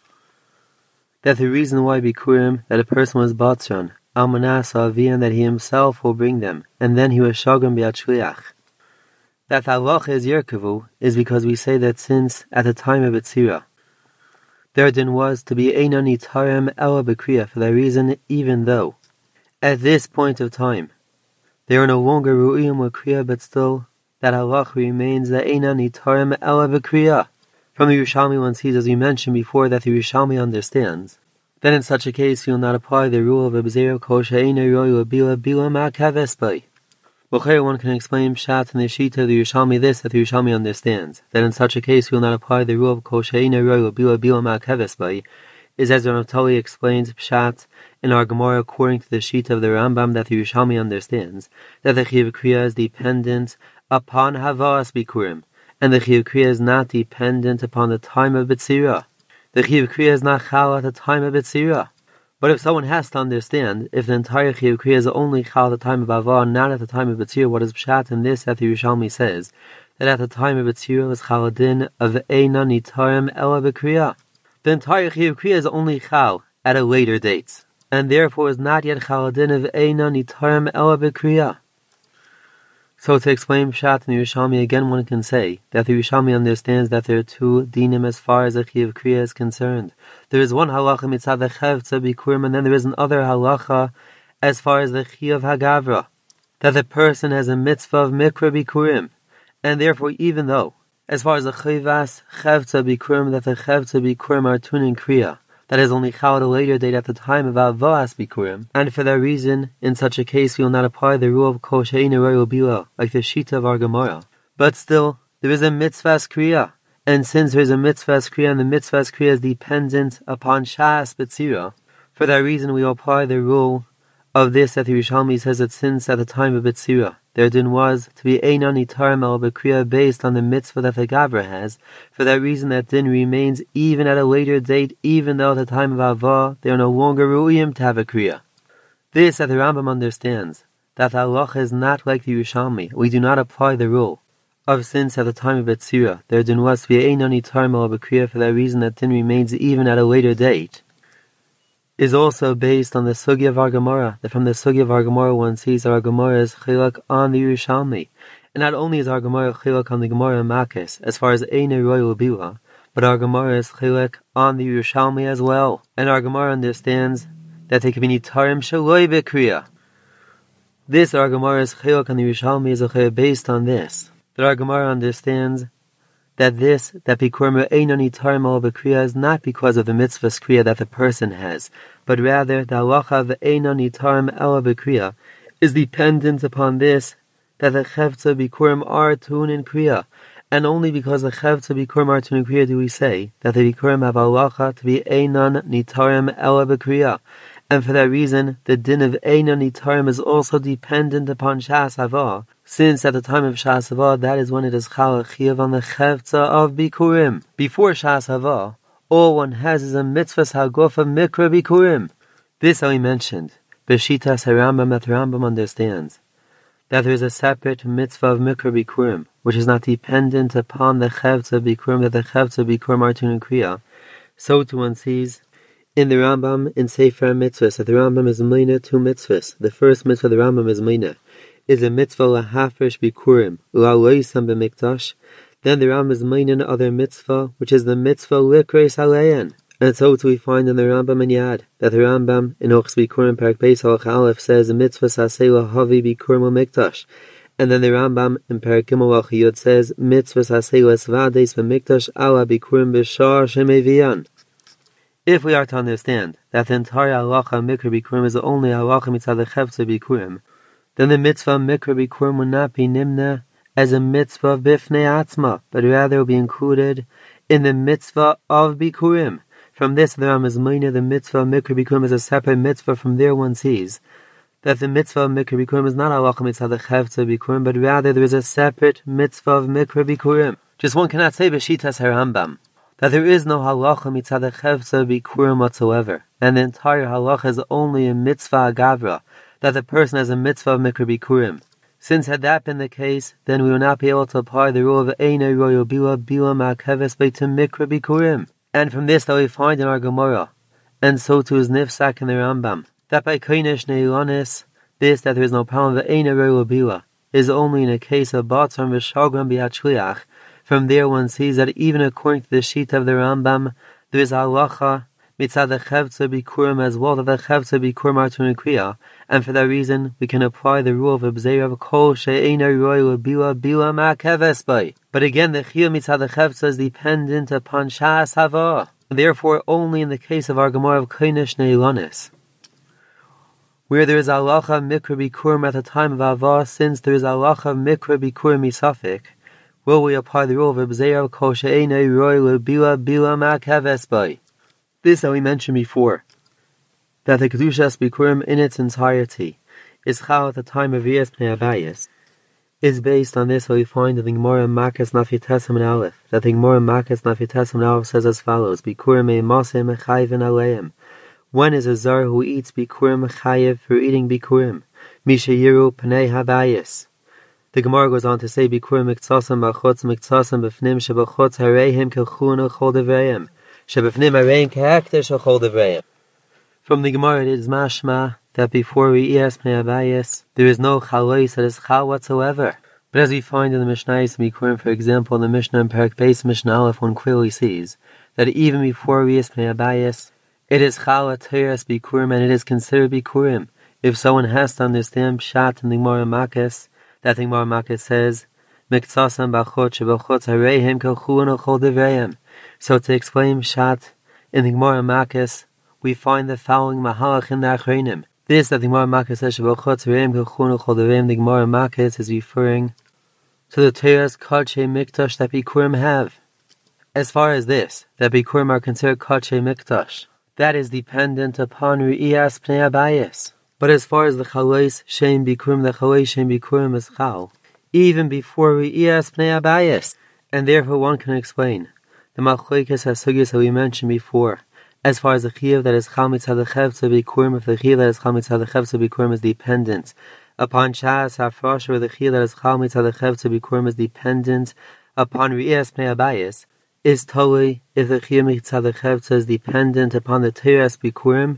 that the reason why bikurim, that a person was batzran Almanas Avian, that he himself will bring them, and then he was Shagam B'yad Shliach. That the halacha is Yerkavu is because we say that since at the time of Etzira, their din was to be Eina Nitarem Ela B'kriya, for that reason, even though at this point of time they are no longer Ru'iyim with Kriya, but still that halacha remains that Eina Nitarem Ela B'kriya. From the Yerushalmi one sees, as we mentioned before, that the Yerushalmi understands, then in such a case, you will not apply the rule of Abzero Kol She'eino Royal Bila Ma'Kavesbai. L'chayr, one can explain pshat in the Shita of the Yerushalmi this, that the Yerushalmi understands, that in such a case, you will not apply the rule of Kol She'eino Royal Bila Ma'Kavesbai, is as Rav explains pshat in our Gemara according to the Shita of the Rambam, that the Yerushalmi understands, that the Chiyuv Kriya is dependent upon Havas Bikurim, and the Chiyuv Kriya is not dependent upon the time of B'tzira. The Chiyuv Kriya is not chal at the time of Etzira. But if someone has to understand, if the entire Chiyuv Kriya is only chal at the time of Avah, not at the time of Etzira, what is pshat in this that the Yerushalmi says, that at the time of Etzira was chal adin of Eina Nitarem Ela B'kriya. The entire Chiyuv Kriya is only chal at a later date, and therefore is not yet chal adin of Eina Nitarem Ela B'kriya. So to explain pshat in the Yerushalmi again, one can say that the Yerushalmi understands that there are two dinim as far as the chiyuv kriya is concerned. There is one halacha mitzad the chavtza bikurim, and then there is another halacha as far as the chiyuv hagavra, that the person has a mitzvah of mikra bikurim, and therefore even though as far as the chayvas chavtza bikurim, that the chavtza bikurim are tuning kriya, that is only chal at a later date at the time of Avas Bikurim, and for that reason, in such a case, we will not apply the rule of Kol She'eino Royal Bila, like the Shita of our Gemara. But still, there is a mitzvah's kriya, and since there is a mitzvah's kriya, and the mitzvah's kriya is dependent upon Shas B'tzira, for that reason we will apply the rule of this that the Yerushalmi says that since at the time of B'tzira, their din was to be Eina Nitarem Ela B'kriya based on the mitzvah that the Gavra has. For that reason, that din remains even at a later date, even though at the time of Avah they are no longer Ru'iyim to have a Kriya. This that the Rambam understands, that the halacha is not like the Yerushalmi. We do not apply the rule of since at the time of Etzira, their din was to be Eina Nitarem Ela B'kriya, for that reason that din remains even at a later date. is also based on the Sugya of our Gemara, that from the Sugya of our Gemara one sees that our Gemara is chilak on the Yerushalmi. And not only is our Gemara chilak on the Gemara in Makis, as far as Eine Royal Bila, but our Gemara is chilak on the Yerushalmi as well. And our Gemara understands that they can be nitarim shaloi b'kriya. This, our Gemara's chilak on the Yerushalmi, is a based on this. That our Gemara understands that Bikurim Eino Nitarim Al B'Kriya is not because of the mitzvah's kriya that the person has, but rather the halacha of Eino Nitarim El B'Kriya is dependent upon this, that the Chevtza Bikurim are tun in kriya, and only because the Chevtza Bikurim are tun in kriya do we say that the Bikurim have halacha to be Einon Nitarim El B'Kriya. And for that reason, the din of Eino Nitarim is also dependent upon Shas Havah, since at the time of Shas Havah, that is when it is Chal Chiyuv on the Chevtza of Bikurim. Before Shas Havah, all one has is a mitzvah haguf of Mikra Bikurim. This I mentioned. Beshitas HaRambam, that Rambam understands that there is a separate mitzvah of Mikra Bikurim, which is not dependent upon the Chevtza Bikurim, that the Chevtza Bikurim are tun in kriya. So too one sees in the Rambam, in Sefer Mitzvahs, that the Rambam is Meina two mitzvahs. The first mitzvah the Rambam is Meina is a mitzvah lahafresh bikurim, la'loisam b'mikdash. Then the Rambam is Meina another mitzvah, which is the mitzvah likreis alein. And so too we find in the Rambam in Yad, that the Rambam in Ochs Bikurim Parak Beis Halach Aleph says a mitzvah sasei lahavi bikurim u'mikdash. And then the Rambam in Parak Gimel Halach Yud says mitzvah sasei lesvades b'mikdash ala bikurim b'shar shemevian. If we are to understand that the entire halacha Mikra Bikurim is the only halacha mitzvah the Chevtza Bikurim, then the mitzvah Mikra Bikurim would not be nimna as a mitzvah bifnei atzma, but rather will be included in the mitzvah of Bikurim. From this, the Rambam is Meina the mitzvah of Mikra Bikurim is a separate mitzvah. From there one sees that the mitzvah of Mikra Bikurim is not halacha mitzvah the Chevtza Bikurim, but rather there is a separate mitzvah of Mikra Bikurim. Just one cannot say Beshitas HaRambam that there is no halacha mitzvah the Chevtza Bikurim whatsoever, and the entire halacha is only a mitzvah agavra, that the person has a mitzvah of Mikra Bikurim. Since had that been the case, then we would not be able to apply the rule of Eine Royo Bila Ma'akeves Bei to Mikra Bikurim. And from this that we find in our Gemara, and so too is Nifsak in the Rambam, that by Koinish Neilanis, this that there is no problem of Eine Royo Bila is only in a case of Batzar V'Shagram B'Yachliach. From there one sees that even according to the sheet of the Rambam, there is halacha mitzad the Chevtza Bikurim as well, that the Chevtza Bikurim are tun in kriya, and for that reason we can apply the rule of Abzeir of Kol She'eina Roy Bila Ma'akeves Bei. But again, the chiyuv mitzad the Chevtza is dependent upon Shas Havah. Therefore, only in the case of our Gemara of Koinish Neilanis, where there is halacha Mikra Bikurim at the time of Havah, since there is halacha Mikra Bikurim misafik, will we apply the rule of Abzeir Kol She'eina Roy Bila Ma'akeves Bei. This that we mentioned before, that the Kedushas Bikurim in its entirety is chal at the time of Yiyas Pnei Abayis, is based on this that we find in the Gemara Makas Nafitesam and Aleph, that the Gemara Makas Nafitesam and Aleph says as follows: Bikurim Eimasim Chayvin Aleim. When is a zar who eats Bikurim chayiv for eating Bikurim? Mishayiru Pnei Habayis. The Gemara goes on to say Bikurim Miktsasam Bachotz Miktsasam B'fnim Shebachotz Hareihim Kelchuna Chol Devreim. From the Gemara it is mashma that before we eat Pnei Abayis, there is no chalois that is chal whatsoever. But as we find in the Mishnayos Bikurim, for example, in the Mishnah in Parak Beis Mishnah Aleph, one clearly sees that even before we eat Pnei Abayis, it is chal ateiras Bikurim, and it is considered Bikurim. If someone has to understand Pshat in the Gemara Makas, that the Gemara Makas says Miktsasam Bachot Shebachot Hareihim Kelchuna Chol Devreim. So to explain Pshat in the Gemara Makas, we find the following mahalach in the Achreinim. This that the Gemara Makas says Shebachot Hareihim Kelchuna Chol Devreim, the Gemara Makas is referring to the Teras Kodshei Mikdash that Bikurim have. As far as this, that Bikurim are considered Kodshei Mikdash, that is dependent upon Re'iyas Pnei Abayis. But as far as the Chalois Shem Bikurim, the Chalois Shem Bikurim is Chal, even before Re'iyas Pnei Abayis. And therefore one can explain the Machlokes HaSugiyos that we mentioned before, as far as the chiyuv that is Chal Mitzad the Chevtza Bikurim, if the chiyuv that is Chal Mitzad the Chevtza Bikurim is dependent upon Shas HaFrosh, or the chiyuv that is Chal Mitzad the Chevtza Bikurim is dependent upon Re'iyas Pnei Abayis, is totally if the chiyuv Mitzad the Chevtza is dependent upon the Teras Bikurim,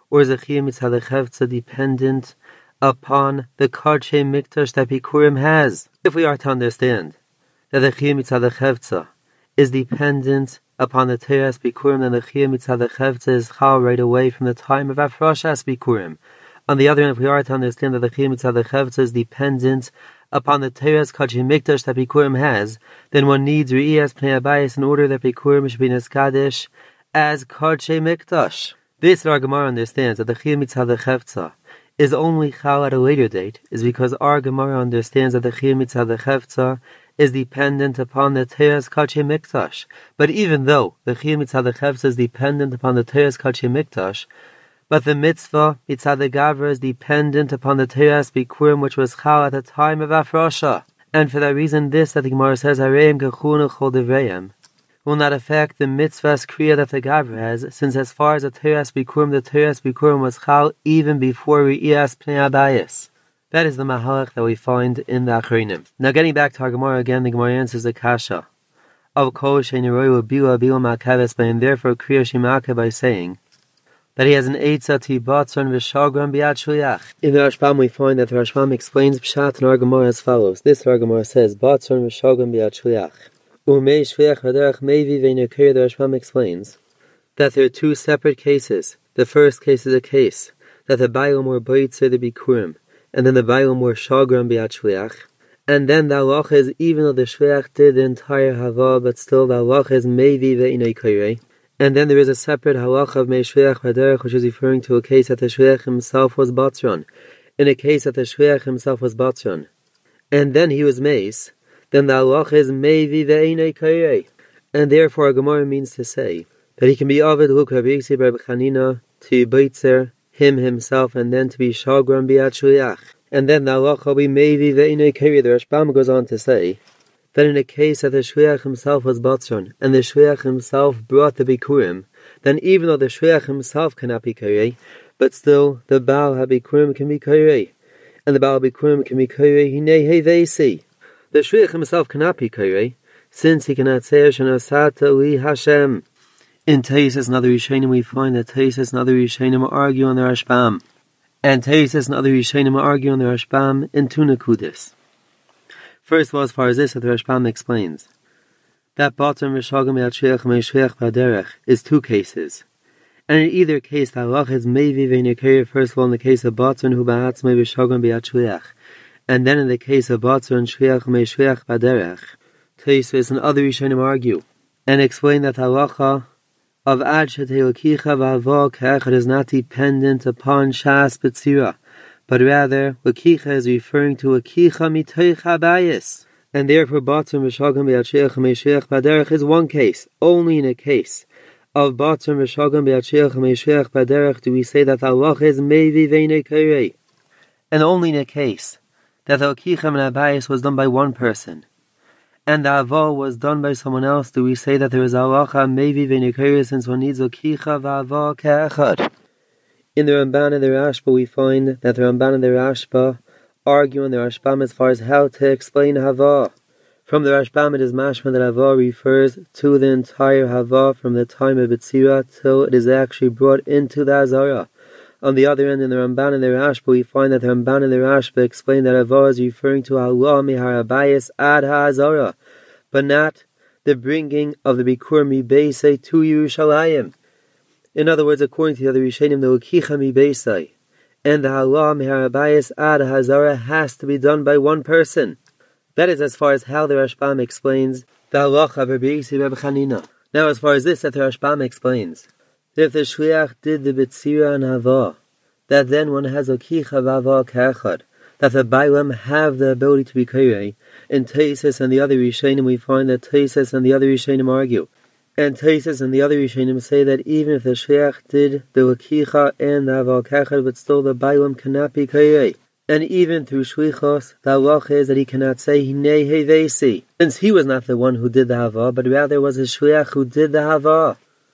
Or is the Chiyuv Mitzad Chefetza dependent upon the Kodshe Mikdash that Bikurim has? If we are to understand that the Chiyuv Mitzad Chefetza is dependent upon the Teras Bikurim, then the Chiyuv Mitzad Chefetza is Chal right away from the time of Afrashas Bikurim. On the other hand, if we are to understand that the Chiyuv Mitzad Chefetza is dependent upon the Teras Kodshe Mikdash that Bikurim has, then one needs Re'iyas Pnei Abayis in order that Bikurim should be Neskadesh as Kodshe Mikdash. This, our Gemara understands that the Chiyuv Mitzad Chefetza is only Chal at a later date, is because our Gemara understands that the Chiyuv Mitzad Chefetza is dependent upon the Teras Kodshe Mikdash. But even though the Chiyuv Mitzad Chefetza is dependent upon the Teras Kodshe Mikdash, but the mitzvah Mitzad Gavra is dependent upon the Teras Bikurim, which was Chal at the time of Afrasha. And for that reason, this that the Gemara says, Hareim Kechuna Chol Devreim, will not affect the mitzvah's kriya that the Gavra has, since as far as the Teras Bikurim was Chal even before Re'iyas Pnei Abayis. That is the mahalach that we find in the Achronim. Now getting back to our Gemara again, the Gemara answers the kasha of Kol Sheini Royu Bila Makaves, and therefore kriya Shimaka by saying that he has an Eitzah Tibatzon V'Shagran B'Yad Shliach. In the Rashbam we find that the Rashbam explains Pshat in our Gemara as follows. This our Gemara says, Batzon V'Shagran B'Yad Shliach. Umei Shliach Haderach Mevi V'Nekir. The Rashbam explains that there are two separate cases. The first case is a case that the Bailam were B'Yitzir the Bikurim, and then the Bailam were Shagran B'Yad Shliach. And then the halacha is, even though the Shliach did the entire Hava, but still the halacha is Mevi V'Nekir. And then there is a separate halacha of Mei Shliach Haderach, which is referring to a case that the Shliach himself was Batron. In a case that the Shliach himself was Batron, and then he was Meis, then the halacha is Mevi Ve'enei Kairei. And therefore, our Gemara means to say that he can be Avid Hu Kaviksi Reb Chanina to Beitzer, him himself, and then to be Shagran B'Yad Shliach. And then the halacha will be Mevi Ve'enei Kairei. The Rashbam goes on to say that in a case that the Shliach himself was Batron, and the Shliach himself brought the Bikurim, then even though the Shliach himself cannot be Kairei, but still the Baal HaBikurim can be Kairei. And the Baal HaBikurim can be Kairei Hinei Hevesi. The Shliach himself cannot be Kairei, since he cannot say Shanasata Li Hashem. In Teisus and other Rishonim we find that Teisus and other Rishonim argue on the Rashbam. And Teisus and other Rishonim argue on the Rashbam in two Nekudis. First of all, as far as this, that the Rashbam explains that Batzon V'Shagam B'Yad Shliach Mei Shliach B'Derech is two cases. And in either case, the halacha is Mevi V'Nekir, first of all in the case of Batzon Hu Ba'atzmei V'Shagam B'Yad Shliach. And then in the case of Batzon Shliach Mei Shliach B'Derech, Teisus and other Rishonim argue and explain that the halacha of Ad Shetei L'Kicha V'Hava K'Echad is not dependent upon Shas B'Tzira, but rather, L'Kicha is referring to L'Kicha Mitoich HaBayis. And therefore, Batzon V'Shagam B'Yad Shliach Mei Shliach B'Derech is one case. Only in a case of Batzon V'Shagam B'Yad Shliach Mei Shliach B'Derech do we say that the halacha is Mevi Ve'enei Kairei. And only in a case that the L'Kicha Min HaBayis was done by one person, and the Hava was done by someone else, do we say that there is halacha Mevi Ve'enei Kairei, since one needs L'Kicha V'Hava K'Echad. In the Ramban and the Rashba, we find that the Ramban and the Rashba argue on the Rashbam as far as how to explain Hava. From the Rashbam, it is mashma that Hava refers to the entire Hava from the time of B'tzira till it is actually brought into the Azara. On the other end, in the Ramban and the Rashba, we find that the Ramban and the Rashba explain that Hava is referring to Allah Mihar Abayis ad HaAzara, but not the bringing of the Bikur Mibeisei to Yerushalayim. In other words, according to the other Rishonim, the L'Kicha Mibeisai and the Halah Mihar Abayis ad Hazara has to be done by one person. That is as far as how the Rashbam explains the halacha of Rabbi Yossi Reb Chanina. Now, as far as this, that the Rashbam explains that if the Shliach did the B'tzira and Hava, that then one has L'Kicha V'Hava K'Echad, that the Bailam have the ability to be Kairei. In Teisus and the other Rishonim, we find that Teisus and the other Rishonim argue. And Teisus and the other Rishonim say that even if the Shliach did the L'Kicha and the Hava K'Echad, but still the Bailam cannot be Kairei. And even through Shlichos, the halacha is that he cannot say Hinei Hevesi, since he was not the one who did the Hava, but rather was his Shliach who did the Hava.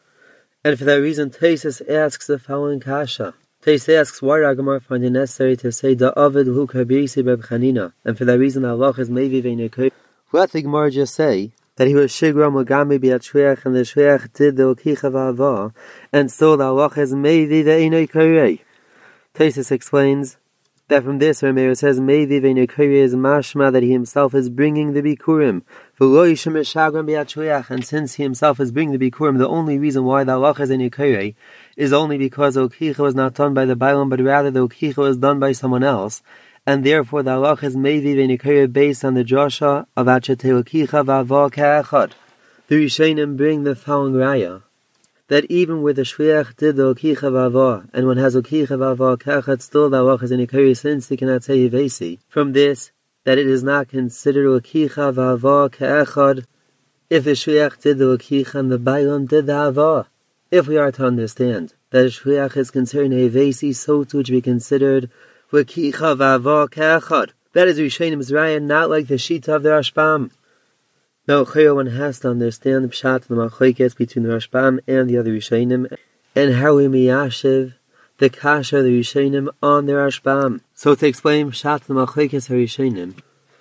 And for that reason, Teisus asks the following kasha. Teisus asks, why did Gemara find it necessary to say Da'avid Hu Rabbi Yossi Reb Chanina? And for that reason, the halacha is Mevi Ve'enei Kairei. Let the Gemara just say that he was Shigram Wagami Biat Shriach, and the Shriach did the Okicha Va'ava, and so the Allah has Mevi Ve'enoi Karei. Taisus explains that from this, Rameir says, Mevi Ve'enoi Karei is mashma, that he himself is bringing the Bikurim. And since he himself is bringing the Bikurim, the only reason why the Allah has Ve'enoi Karei is only because the Okicha was not done by the Bailam, but rather the Okicha was done by someone else. And therefore the halach is Mevi Ve'nikaya based on the Joshua of Achetei Okicha Va'ava Ka'echad. The Rishonim bring the following raya, that even where the Shriach did the Okicha Va'ava, and one has Okicha Va'ava Ka'echad, still the halach is Ve'nikaya, since he cannot say Hivesi. From this, that it is not considered Okicha Va'ava Ka'echad if the Shriach did the Okicha and the Bailam did the Hava. If we are to understand that the Shriach is considered Hivesi, so too it should be considered Okicha Va'ava Ka'echad. That is Rishonim Raya, not like the Shita of the Rashbam. Now, one has to understand the Pshat and the Machlokes between the Rashbam and the other Rishonim, and how we miyashiv the Kasha of the Rishonim on the Rashbam. So to explain Pshat and the Machlokes of Rishonim,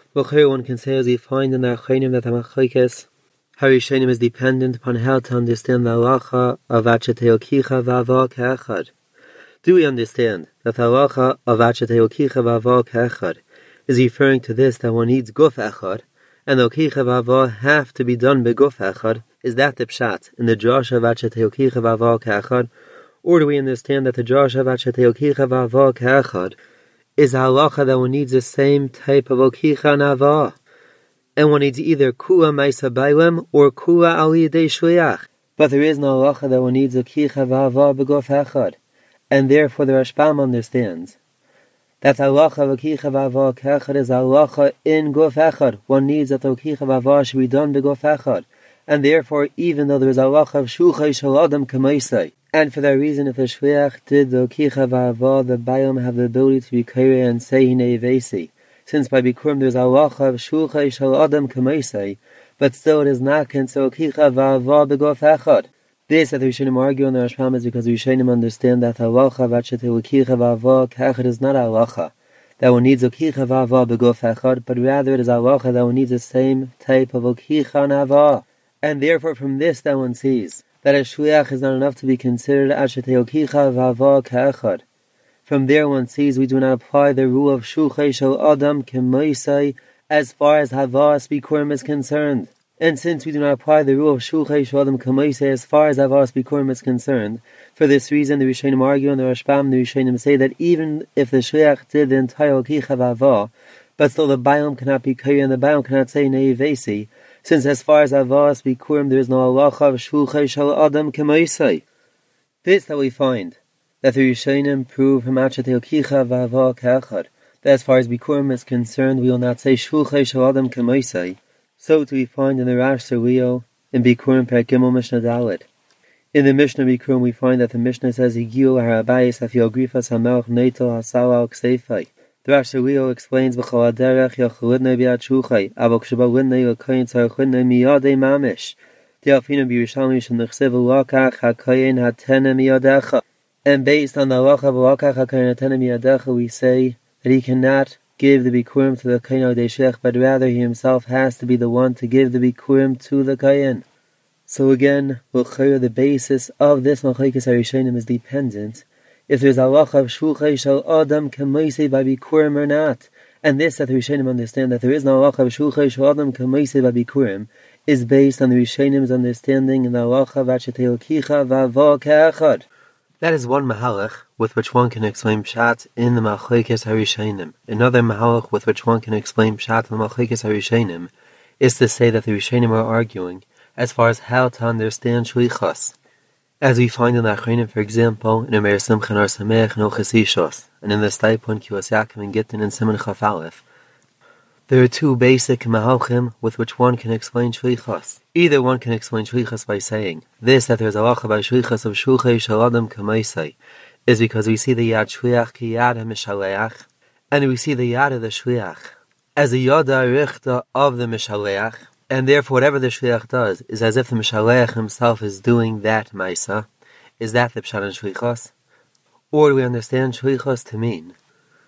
one can say as we find in the Achronim that the Machlokes Rishonim is dependent upon how to understand the halacha of Achetei Okicha Va'ava Ka'echad. Do we understand that the halacha of Achetei Okicha Va'ava Ka'echad is referring to this, that one needs guf echad, and the Okicha Va'ava have to be done by guf echad? Is that the pshat in the Joshua of Achetei Okicha Va'ava Ka'echad? Or do we understand that the Joshua of Achetei Okicha Va'ava Ka'echad is a halacha that one needs the same type of Okicha and Ava, and one needs either kula ma'isa bailim or kula al yedei shliach? But there is no halacha that one needs Okicha Va'ava by guf echad. And therefore the Rashbam understands that the halacha of Okicha Va'ava Ka'echad is a halacha in guf echad. One needs that the Okicha Va'ava should be done by guf echad. And therefore, even though there is a halacha of Shulchay Shel Adam K'maisei, and for that reason, if the Shriach did the Okicha Va'ava, the Bailam have the ability to be Kaireh and say Hinei Vesi. Since by Bikurim there is a halacha of Shulchay Shel Adam K'maisei, but still it is not considered Okicha Va'ava by guf echad. This that the Rishonim argue on the Rashbam is because the Rishonim understand that the halacha of Achetei Okicha Va'ava Ka'echad is not a halacha that one needs Okicha Va'ava b'guf echad, but rather it is a halacha that one needs the same type of Okicha and Ava. And therefore from this that one sees that a Shliach is not enough to be considered Achetei Okicha Va'ava Ka'echad. From there one sees we do not apply the rule of Shulchay Shel Adam K'maisei as far as Havas Bikurim is concerned. And since we do not apply the rule of Shulchay Shel Adam K'maisei as far as Havas Bikurim is concerned, for this reason the Rishonim argue on the Rashbam, the Rishonim say that even if the Shliach did the entire Okicha Va'ava, but still the Bailam cannot be Kari and the Bailam cannot say Nei Vesi, since as far as Havas Bikurim there is no halacha of Shulchay Shel Adam K'maisei. This that we find that the Rishonim prove from Achetei Okicha Va'ava Ka'echad, that as far as Bikurim is concerned we will not say Shulchay Shel Adam K'maisei. So do we find in the Rash Sario in Bikurim Perek Gimel Mishnah Dalet. In the Mishnah Bikurim we find that the Mishnah says Higiu harabayis afil grifas hamelch neitel hasal al ksefai. The Rash Sario explains B'chol haderech yachalidnei biad shuchay avo kshabalidnei l'kayin tzarchidnei miyadei mamish. Diafinu b'Yerushalmi shenechsev l'akach hakayin hatene miyadecha. And based on the halacha of l'akach hakayin hatene miyadecha we say that he cannot give the Bikurim to the Kayin Odeshech, but rather he himself has to be the one to give the Bikurim to the Kayin. So again, the basis of this Machlokes HaRishonim is dependent if there's a halacha of Shulchay Shel Adam K'maisei by Bikurim or not. And this that the Rishonim understand that there is no halacha of Shulchay Shel Adam K'maisei by Bikurim is based on the Rishonim's understanding in the halacha of Achetei Okicha Va'ava Ka'echad. That is one mahalach with which one can explain Pshat in the Machlokes HaRishonim. Another mahalach with which one can explain Pshat in the Machlokes HaRishonim is to say that the Rishonim are arguing as far as how to understand Shlichos. As we find in the Achronim, for example, in Omer Simcha Nor Sameach No Chesishos, and in the Staipon Kiwas Yaakov and Gittin and Siman Chaf Aleph, there are two basic mahalchim with which one can explain Shlichos. Either one can explain Shlichos by saying this, that there is a halacha by Shlichos of Shulchay Shel Adam K'maisei, is because we see the Yad Shliach ki Yad HaMishaleach, and we see the Yad of the Shliach as the Yad HaRichta of the Mishaleach, and therefore whatever the Shliach does is as if the Mishaleach himself is doing that Maisa. Is that the Pshat in Shlichos? Or do we understand Shlichos to mean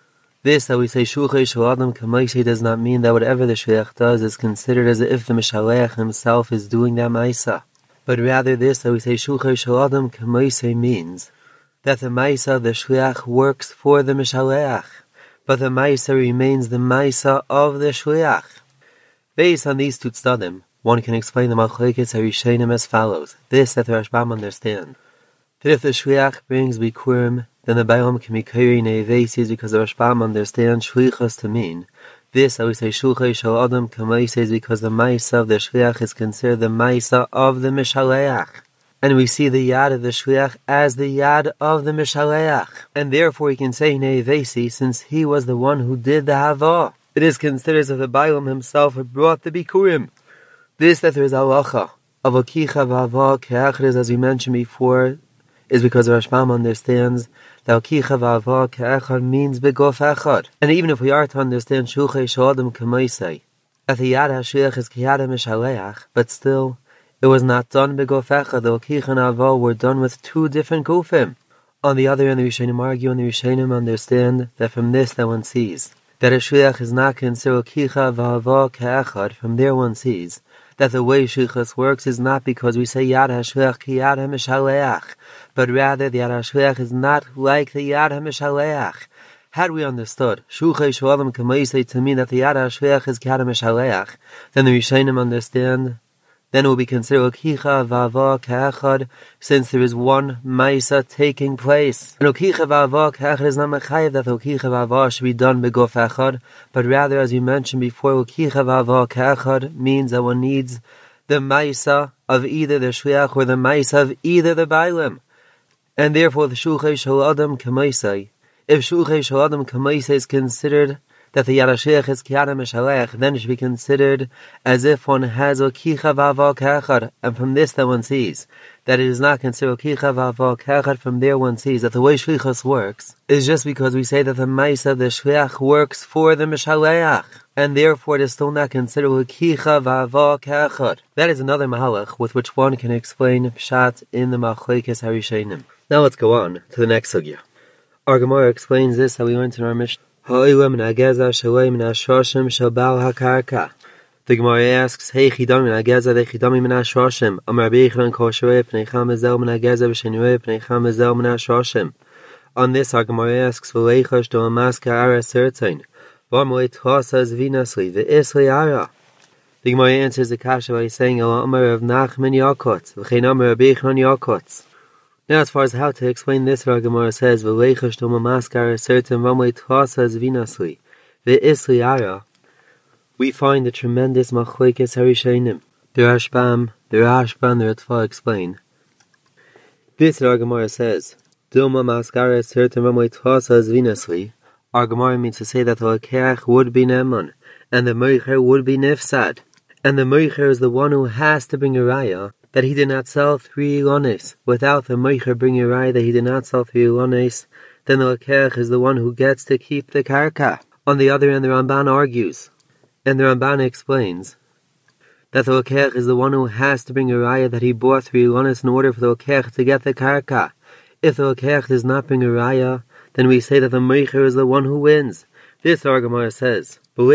This that we say Shulchay Shel Adam K'Maisei does not mean that whatever the Shliach does is considered as if the Mishaleach himself is doing that Maisa. But rather this that we say Shulchay Shel Adam K'Maisei means that the Maisa, the Shliach, works for the Mishaleach, but the Maisa remains the Maisa of the Shliach. Based on these two tzadim, one can explain the Machlokes HaRishonim as follows. This that the Rashbam understand. That if the Shliach brings Bikurim, then the Bailam can be Kairi Ne'evesis because the Rashbam understands Shlichus to mean. This, I would say, Shulchay Shel Adam K'Maisei is because the Maisa of the Shliach is considered the Maisa of the Mishaleach. And we see the Yad of the Shliach as the Yad of the Mishaleach. And therefore we can say Ne'evesi since he was the one who did the Havah. It is considered as if the Bailam himself had brought the Bikurim. This that there is halacha of Okicha v'Havah Ke'echad, as we mentioned before, is because the Rashbam understands that Okicha v'Havah Ke'echad means Begof Echad. And even if we are to understand Shulchay Shel Adam K'Maisei, that the Yad HaShliach is K'Yad HaMishaleach, but still, it was not done Begof Echad. The Okicha and Havah were done with two different Gufim. On the other hand, the Rishonim argue and the Rishonim understand that from this that one sees that a Shliach is not considered Okicha v'Havah Ke'echad. From there one sees that the way Shlichus works is not because we say Yad HaShliach ki Yad HaMishaleach, but rather the Yad HaShliach is not like the Yad HaMishaleach. Had we understood Shulchay Shel Adam K'Maisei to mean that the Yad HaShliach is ki Yad HaMishaleach, then the Rishonim understand, then it will be considered Okicha v'Havah Ke'echad, since there is one Maisa taking place. And Okicha v'Havah Ke'echad is not mechayev that Okicha v'Havah should be done Begof Echad, but rather, as we mentioned before, Okicha v'Havah Ke'echad means that one needs the Maisa of either the Shliach or the Maisa of either the Bailim. And therefore, the Shulchay Shel Adam K'Maisei, if Shulchay Shel Adam K'Maisei is considered that the Yad HaShliach is K'Yad HaMishaleach, then it should be considered as if one has Okicha v'Havah Ke'echad, and from this that one sees that it is not considered Okicha v'Havah Ke'echad. From there one sees that the way Shlichus works is just because we say that the Maisa of the Shliach works for the Mishaleach, and therefore it is still not considered Okicha v'Havah Ke'echad. That is another mahalach with which one can explain Pshat in the Machlokes HaRishonim. Now let's go on to the next sugya. Our Gemara explains this how we went in our Mishnah. The Gemara asks, Hey chidami min hageza, de chidami min hashroshim. Amar Rabbi Yochanan kol sharei pnei cham ezel min hageza, v'shenirei pnei cham ezel min hashroshim. On this, our Gemara asks, V'leichash do amas ka'ara sertain, v'amoi t'chasa zvinasli, v'isli ara. The Gemara answers the kasha by saying, El Amar of Nachman Yakotz, v'chein Amar Rabbi Yochanan Yakotz. Now, as far as how to explain this, our Gemara says, "V'leichash to mamaskar certain v'amei t'chasa zvinasli v'isli ara." We find the tremendous machlokes harishonim. The Rashbam, the Rashba, the Ritva explain. This our Gemara says, "Dilma maskara certain v'amei t'chasa zvinasli." Our Gemara means to say that the lekeach would be neman and the meicher would be nifsad, and the meicher is the one who has to bring a raya that he did not sell 3 ilones. Without the meicher bringing a raya that he did not sell 3 ilones, then the lekeach is the one who gets to keep the karka. On the other hand, the Ramban argues, and the Ramban explains that the lekeach is the one who has to bring a raya that he bought 3 ilones in order for the lekeach to get the karka. If the lekeach does not bring a raya, then we say that the meicher is the one who wins. This our Gemara says, our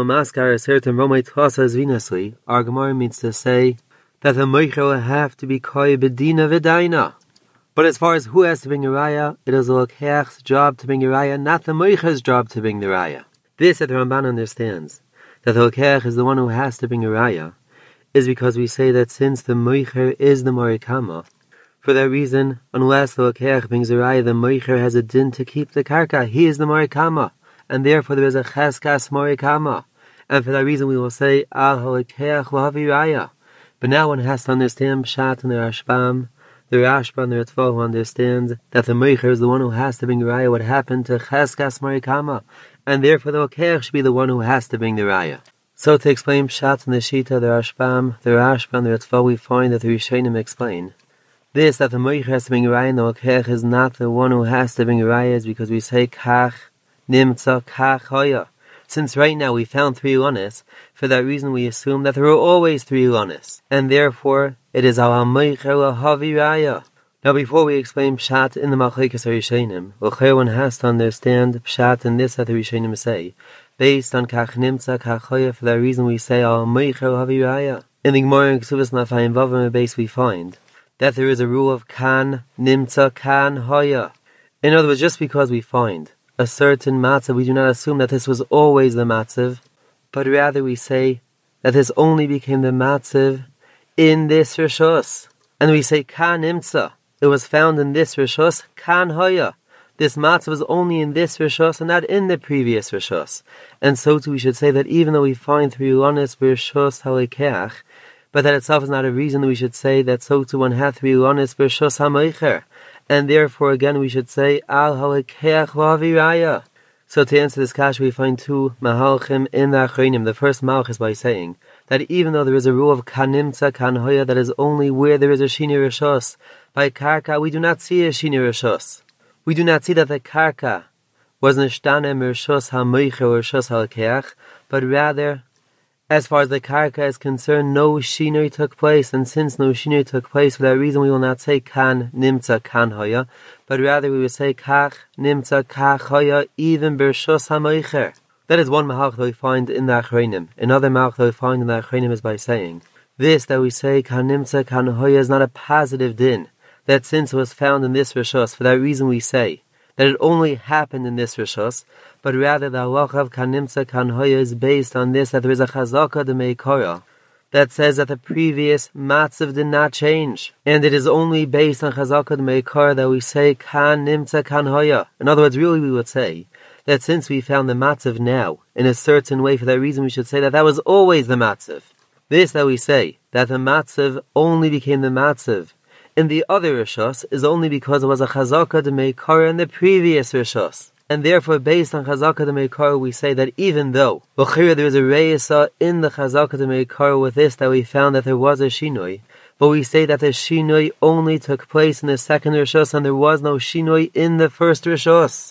Gemara means to say that the meicher will have to be koi bedina v'daina. But as far as who has to bring a raya, it is the lekeach's job to bring a raya, not the meicher's job to bring the raya. This that the Ramban understands, that the lekeach is the one who has to bring a raya, is because we say that since the meicher is the morikama, for that reason, unless the lekeach brings a raya, the meicher has a din to keep the karka. He is the morikama, and therefore there is a cheskas morikama. And for that reason we will say, al ha-lekeach l'havi raya. But now one has to understand Pshat and the Rashbam, the Rashba and the Ritva, who understands that the meicher is the one who has to bring the raya what happened to cheskas morikama, and therefore the lekeach should be the one who has to bring the raya. So to explain Pshat and the Shita, the Rashbam, the Rashba and the Ritva, we find that the Rishonim explain this, that the meicher has to bring a raya and the lekeach is not the one who has to bring a raya, is because we say kach nimtza kach hoya. Since right now we found 3 ilones, for that reason we assume that there were always 3 ilones, and therefore it is al meicher l'havi raya. Now before we explain Pshat in the Machlokes HaRishonim, one has to understand Pshat in this that the Rishonim say, based on Kach Nimtza Kach Hoya, for that reason we say Al Meicher Havi Raya. In the Gemara in Ksubas Nafayim Vavim base we find that there is a rule of Kan Nimtza Kan Hoya. In other words, just because we find a certain matzav, we do not assume that this was always the matzav, but rather we say that this only became the matzav in this Rishos. And we say Kan Nimtza, it was found in this Rishos, Kan Hoya. This matzav was only in this Rishos and not in the previous Rishos. And so too we should say that even though we find 3 Ulonis B'Rishos HaLekeach, but that itself is not a reason that we should say that so too one hath 3 Ulonis B'Rishos HaMeicher. And therefore again we should say Al HaLekeach V'Havi Raya. So to answer this kasha we find 2 Mahalchim in the Achronim. The first Malch is by saying that even though there is a rule of Kan Nimtza Kan Hoya that is only where there is a Shini Rishos, by Karka we do not see a Shini Rishos. We do not see that the Karka was Nishtane Mirshos HaMeicher or Rishos HaLekeach, but rather, as far as the Karka is concerned, no Shinoi took place, and since no Shinoi took place, for that reason we will not say Kan Nimtza Kan Hoya, but rather we will say Kach Nimtza Kach Hoya even Birshos HaMeicher. That is one Mahalch that we find in the Achronim. Another Mahalch that we find in the Achronim is by saying this, that we say Kan Nimtza Kan Hoya is not a positive din, that since it was found in this Rishos, for that reason we say that it only happened in this Rishos, but rather the halacha of Kan Nimtza Kan Hoya is based on this, that there is a Chazaka de Meikora that says that the previous matzav did not change, and it is only based on Chazaka de Meikora that we say Kan Nimtza Kan Hoya. In other words, really we would say that since we found the matzav now in a certain way, for that reason we should say that that was always the matzav. This that we say that the matzav only became the matzav in the other Rishos is only because it was a Chazaka de Meikara in the previous Rishos. And therefore, based on Chazaka de Meikara, we say that even though there is a Reisa in the Chazaka de Meikara with this, that we found that there was a Shinoi, but we say that the Shinoi only took place in the second Rishos and there was no Shinoi in the first Rishos.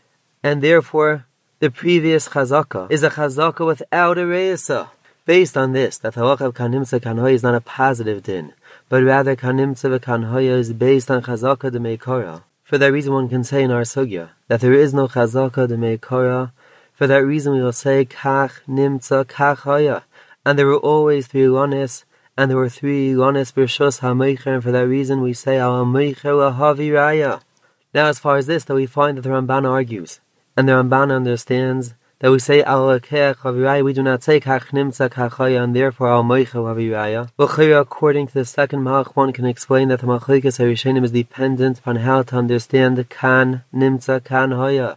And therefore, the previous Chazaka is a Chazaka without a Reisa. Based on this, that the halacha of Kan Nimtza Kan Hoya is not a positive din, but rather Kan Nimtza Kan Hoya is based on Chazaka de Meikara. For that reason one can say in our sugya that there is no Chazaka de Meikara. For that reason we will say Kach Nimtza Kach Hoya. And there were always 3 Ulonis, and there were 3 Ulonis B'Rishos HaMeicher, and for that reason we say Al Meicher L'Havi Raya. Now as far as this, that we find that the Ramban argues, and the Ramban understands that we say Al Lekeach Havi Raya, we do not say Kach Nimtza Kach Hoya, and therefore Al Meicher Havi Raya. Well, according to the second Malach, one can explain that the Machlokes HaRishonim is dependent upon how to understand Kan Nimtza Kan Hoya.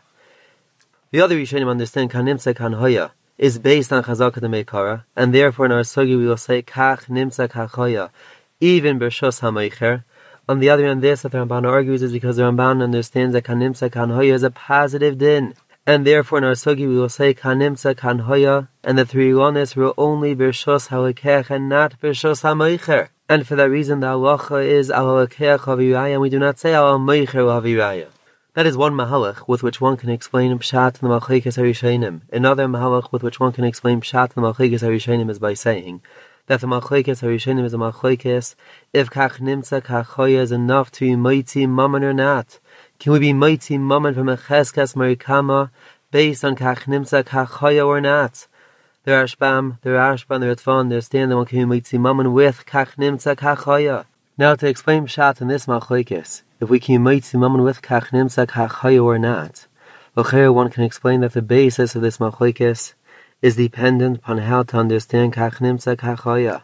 The other Rishonim understand Kan Nimtza Kan Hoya is based on Chazaka de Meikara, and therefore in our sugi we will say Kach Nimtza Kach Hoya, even B'Rishos HaMeicher. On the other hand, this that the Ramban argues is because the Ramban understands that Kan Nimtza Kan Hoya is a positive din. And therefore in our sugi we will say Kan Nimtza Kan Hoya, and the 3 Ulonis were only B'Rishos HaLekeach and not B'Rishos HaMeicher. And for that reason the halacha is Al Lekeach Havi Raya, and we do not say Al Meicher Havi Raya. That is one mahalach with which one can explain Pshat in the Machlokes HaRishonim. Another mahalach with which one can explain Pshat in the Machlokes HaRishonim is by saying that the Machlokes HaRishonim is a Machlokes if Kach Nimtza Kach Hoya is enough to be Moitzi Mammon or not. Can we be Moitzi Mammon from a Cheskas Merikama based on Kach Nimtza Kach Hoya or not? The Rashbam, the Ritvan understand that one can be Moitzi Mammon with Kach Nimtza Kach Hoya. Now to explain Pshat in this Machlokes, if we can be Moitzi Mammon with Kach Nimtza Kach Hoya or not, one can explain that the basis of this Machlokes is dependent upon how to understand Kach Nimtza Kach Hoya.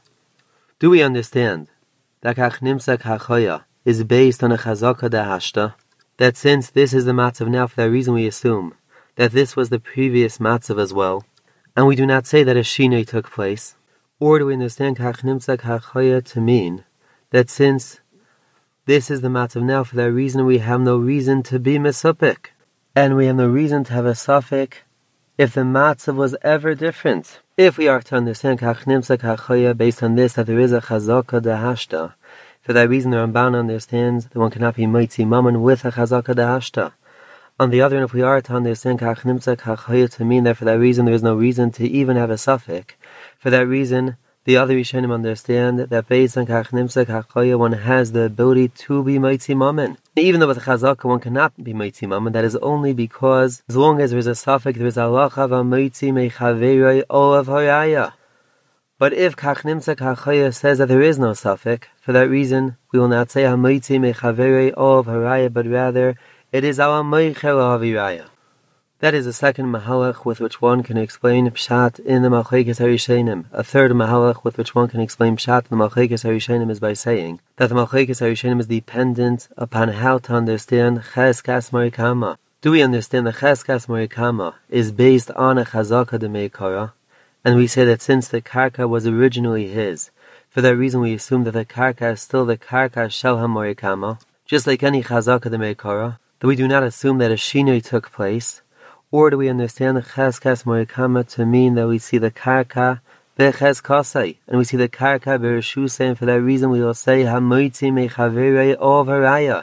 Do we understand that Kach Nimtza Kach Hoya is based on a Chazaka de Hashta, that since this is the matzav now, for that reason we assume that this was the previous matzav as well, and we do not say that a shinoi took place? Or do we understand Kach Nimtza Kach Hoya to mean that since this is the matzav now, for that reason we have no reason to be mesupik, and we have no reason to have a suffix if the matzav was ever different? If we are to understand Kach Nimtza Kach Hoya based on this, that there is a Chazaka de Hashta, for that reason the Ramban understands that one cannot be Moitzi Mammon with a Chazaka de Hashta. On the other hand, if we are to understand Kach Nimtza Kach Hoya to mean that for that reason there is no reason to even have a suffix, for that reason The other Rishonim understand that based on Kach Nimtzak HaChaya, one has the ability to be Motzi Mammon. Even though with Chazaka one cannot be Motzi Mammon, that is only because as long as there is a suffix, there is halacha v'motzi mechaverei olav haraya. But if Kach Nimtzak HaChaya says that there is no suffix, for that reason we will not say hamotzi mechaverei olav haraya, but rather it is ala moichel haviraya. That is the second mahalach with which one can explain Pshat in the Machlekes HaRishonim. A third mahalach with which one can explain Pshat in the Machlekes HaRishonim is by saying that the Machlekes HaRishonim is dependent upon how to understand Cheskas Morikama. Do we understand that Cheskas Morikama is based on a Chazaka de Meikara? And we say that since the Karka was originally his, for that reason we assume that the Karka is still the Karka Shel HaMorikama, just like any Chazaka de Meikara, that we do not assume that a Shinoi took place. Or do we understand the Cheskas Morikama to mean that we see the Karka Becheskasai, and we see the Karka Bereshusai, and for that reason we will say Hamoitzi Mechaverei Olav Haraya.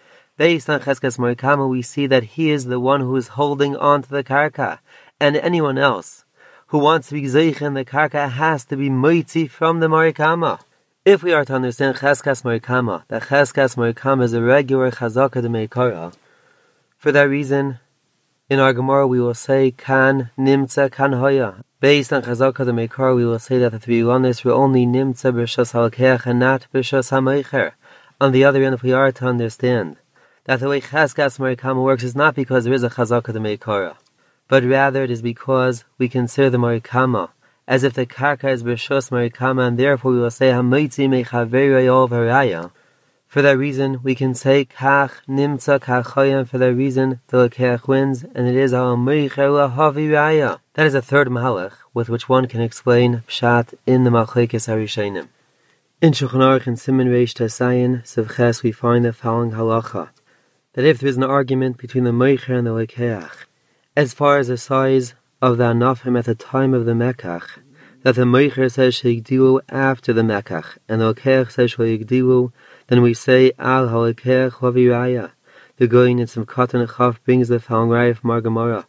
Based on Cheskas Morikama, we see that he is the one who is holding on to the Karka, and anyone else who wants to be Zeich in the Karka has to be Moitzi from the Morikama. If we are to understand Cheskas Morikama, that Cheskas Morikama is a regular Chazaka de Meikara, for that reason, in our Gemara we will say Kan Nimtza Kan Hoya. Based on Chazaka de Meikar, we will say that the three Lanis were only Nimtza B'Shas Halkeach and not B'Shas HaMeicher. On the other hand, if we are to understand that the way Cheskas Morikama works is not because there is a Chazaka de Meikara, but rather it is because we consider the Morikama as if the Karka is B'Shas Morikama, and therefore we will say Hamoitzi Mechaverei Olav Haraya. For that reason, we can say Kach Nimtza Kachaya, and for that reason, the Lekeach wins, and it is Al Meichel Haviraya. That is a third mahalach with which one can explain Pshat in the Machlekes HaRishonim. In Shulchan Aruch in Siman Reish Tesayin Sevches we find the following halacha: that if there is an argument between the Meicher and the Lekeach, as far as the size of the Anafim at the time of the Mekach, that the Meicher says Sheigdilu after the Mekach, and the Lekeach says Sheigdilu, then we say Al Halekech Haviraya. The Goyin in Simchat and Chav brings the following raya from our Gemara.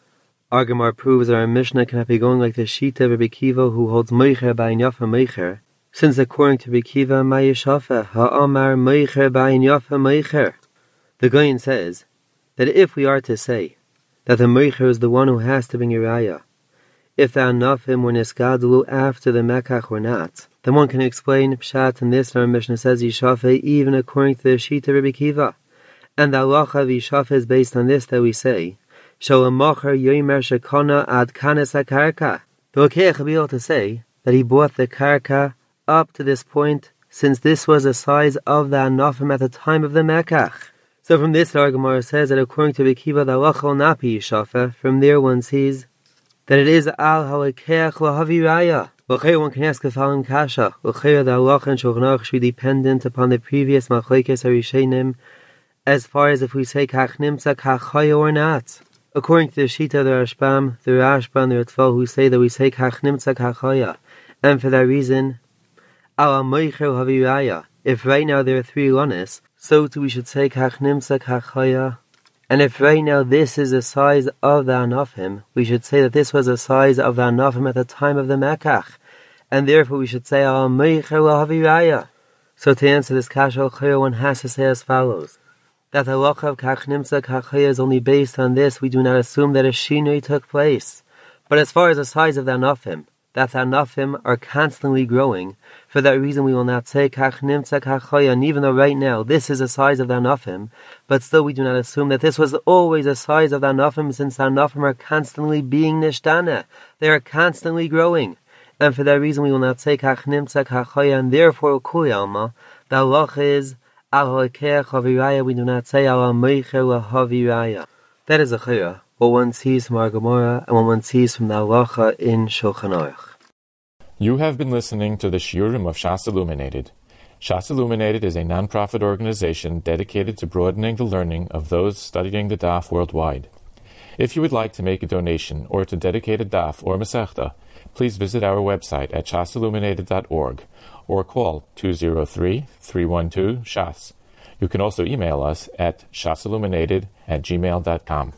Our Gemara proves that our Mishnah cannot be going like the Shita of Rabbi Kiva, who holds Meicher by Yafa Meicher, since according to Rabbi Kiva, Mayishafa Ha'amar Meicher by Yafa Meicher. The Goyin says that if we are to say that the Meicher is the one who has to bring a raya, if the Anafim were Niskadlu after the Mekach or not, then one can explain Pshat in this, and our Mishnah says Yishafe even according to the Shita Rabbi Kiva. And the halacha of Yishafe is based on this, that we say Shalamacher Yomer Shekona Ad Kanes HaKarka. The Lekeach will be able to say that he bought the Karka up to this point, since this was the size of the Anafim at the time of the Mekach. So from this, our Gemara says that according to Rabbi Kiva, the halacha will not be Yishafe. From there one sees that it is Al Halekeach Lahaviraya. One can ask the following kasha: the halacha and Shulchan Aruch should be dependent upon the previous Machlekes HaRishonim, as far as if we say Kach Nimtza Kachaya or not. According to the Shita of the Rashbam, the Rashba and the Ritval, who say that we say Kach Nimtza Kachaya, and for that reason, Ala Meichel Haviraya. If right now there are three Lanis, so too we should say Kach Nimtza Kachaya. And if right now this is the size of the Anafim, we should say that this was the size of the Anafim at the time of the Mekach, and therefore we should say Al Meichel Haviraya. So to answer this kasha, one has to say as follows: that the halacha of Kach Nimtza Kachaya is only based on this. We do not assume that a shinui took place. But as far as the size of the Anafim, that the Anafim are constantly growing, for that reason we will not say Kach Nimtza Kachaya, and even though right now this is the size of the Anafim, but still we do not assume that this was always the size of the Anafim, since the Anafim are constantly being nishtana. They are constantly growing. And for that reason we will not say Kach Nimtza Kachaya, and therefore Kuli Alma, the halacha is Al Halekeach Haviraya, we do not say Al Meichel Haviraya. That is a chira, what one sees from our Gemara and what one sees from the halacha in Shulchan Aruch. You have been listening to the Shiurim of Shas Illuminated. Shas Illuminated is a non-profit organization dedicated to broadening the learning of those studying the Daf worldwide. If you would like to make a donation or to dedicate a Daf or Masechta, please visit our website at shasilluminated.org or call 203-312-SHAS. You can also email us at shasilluminated@gmail.com.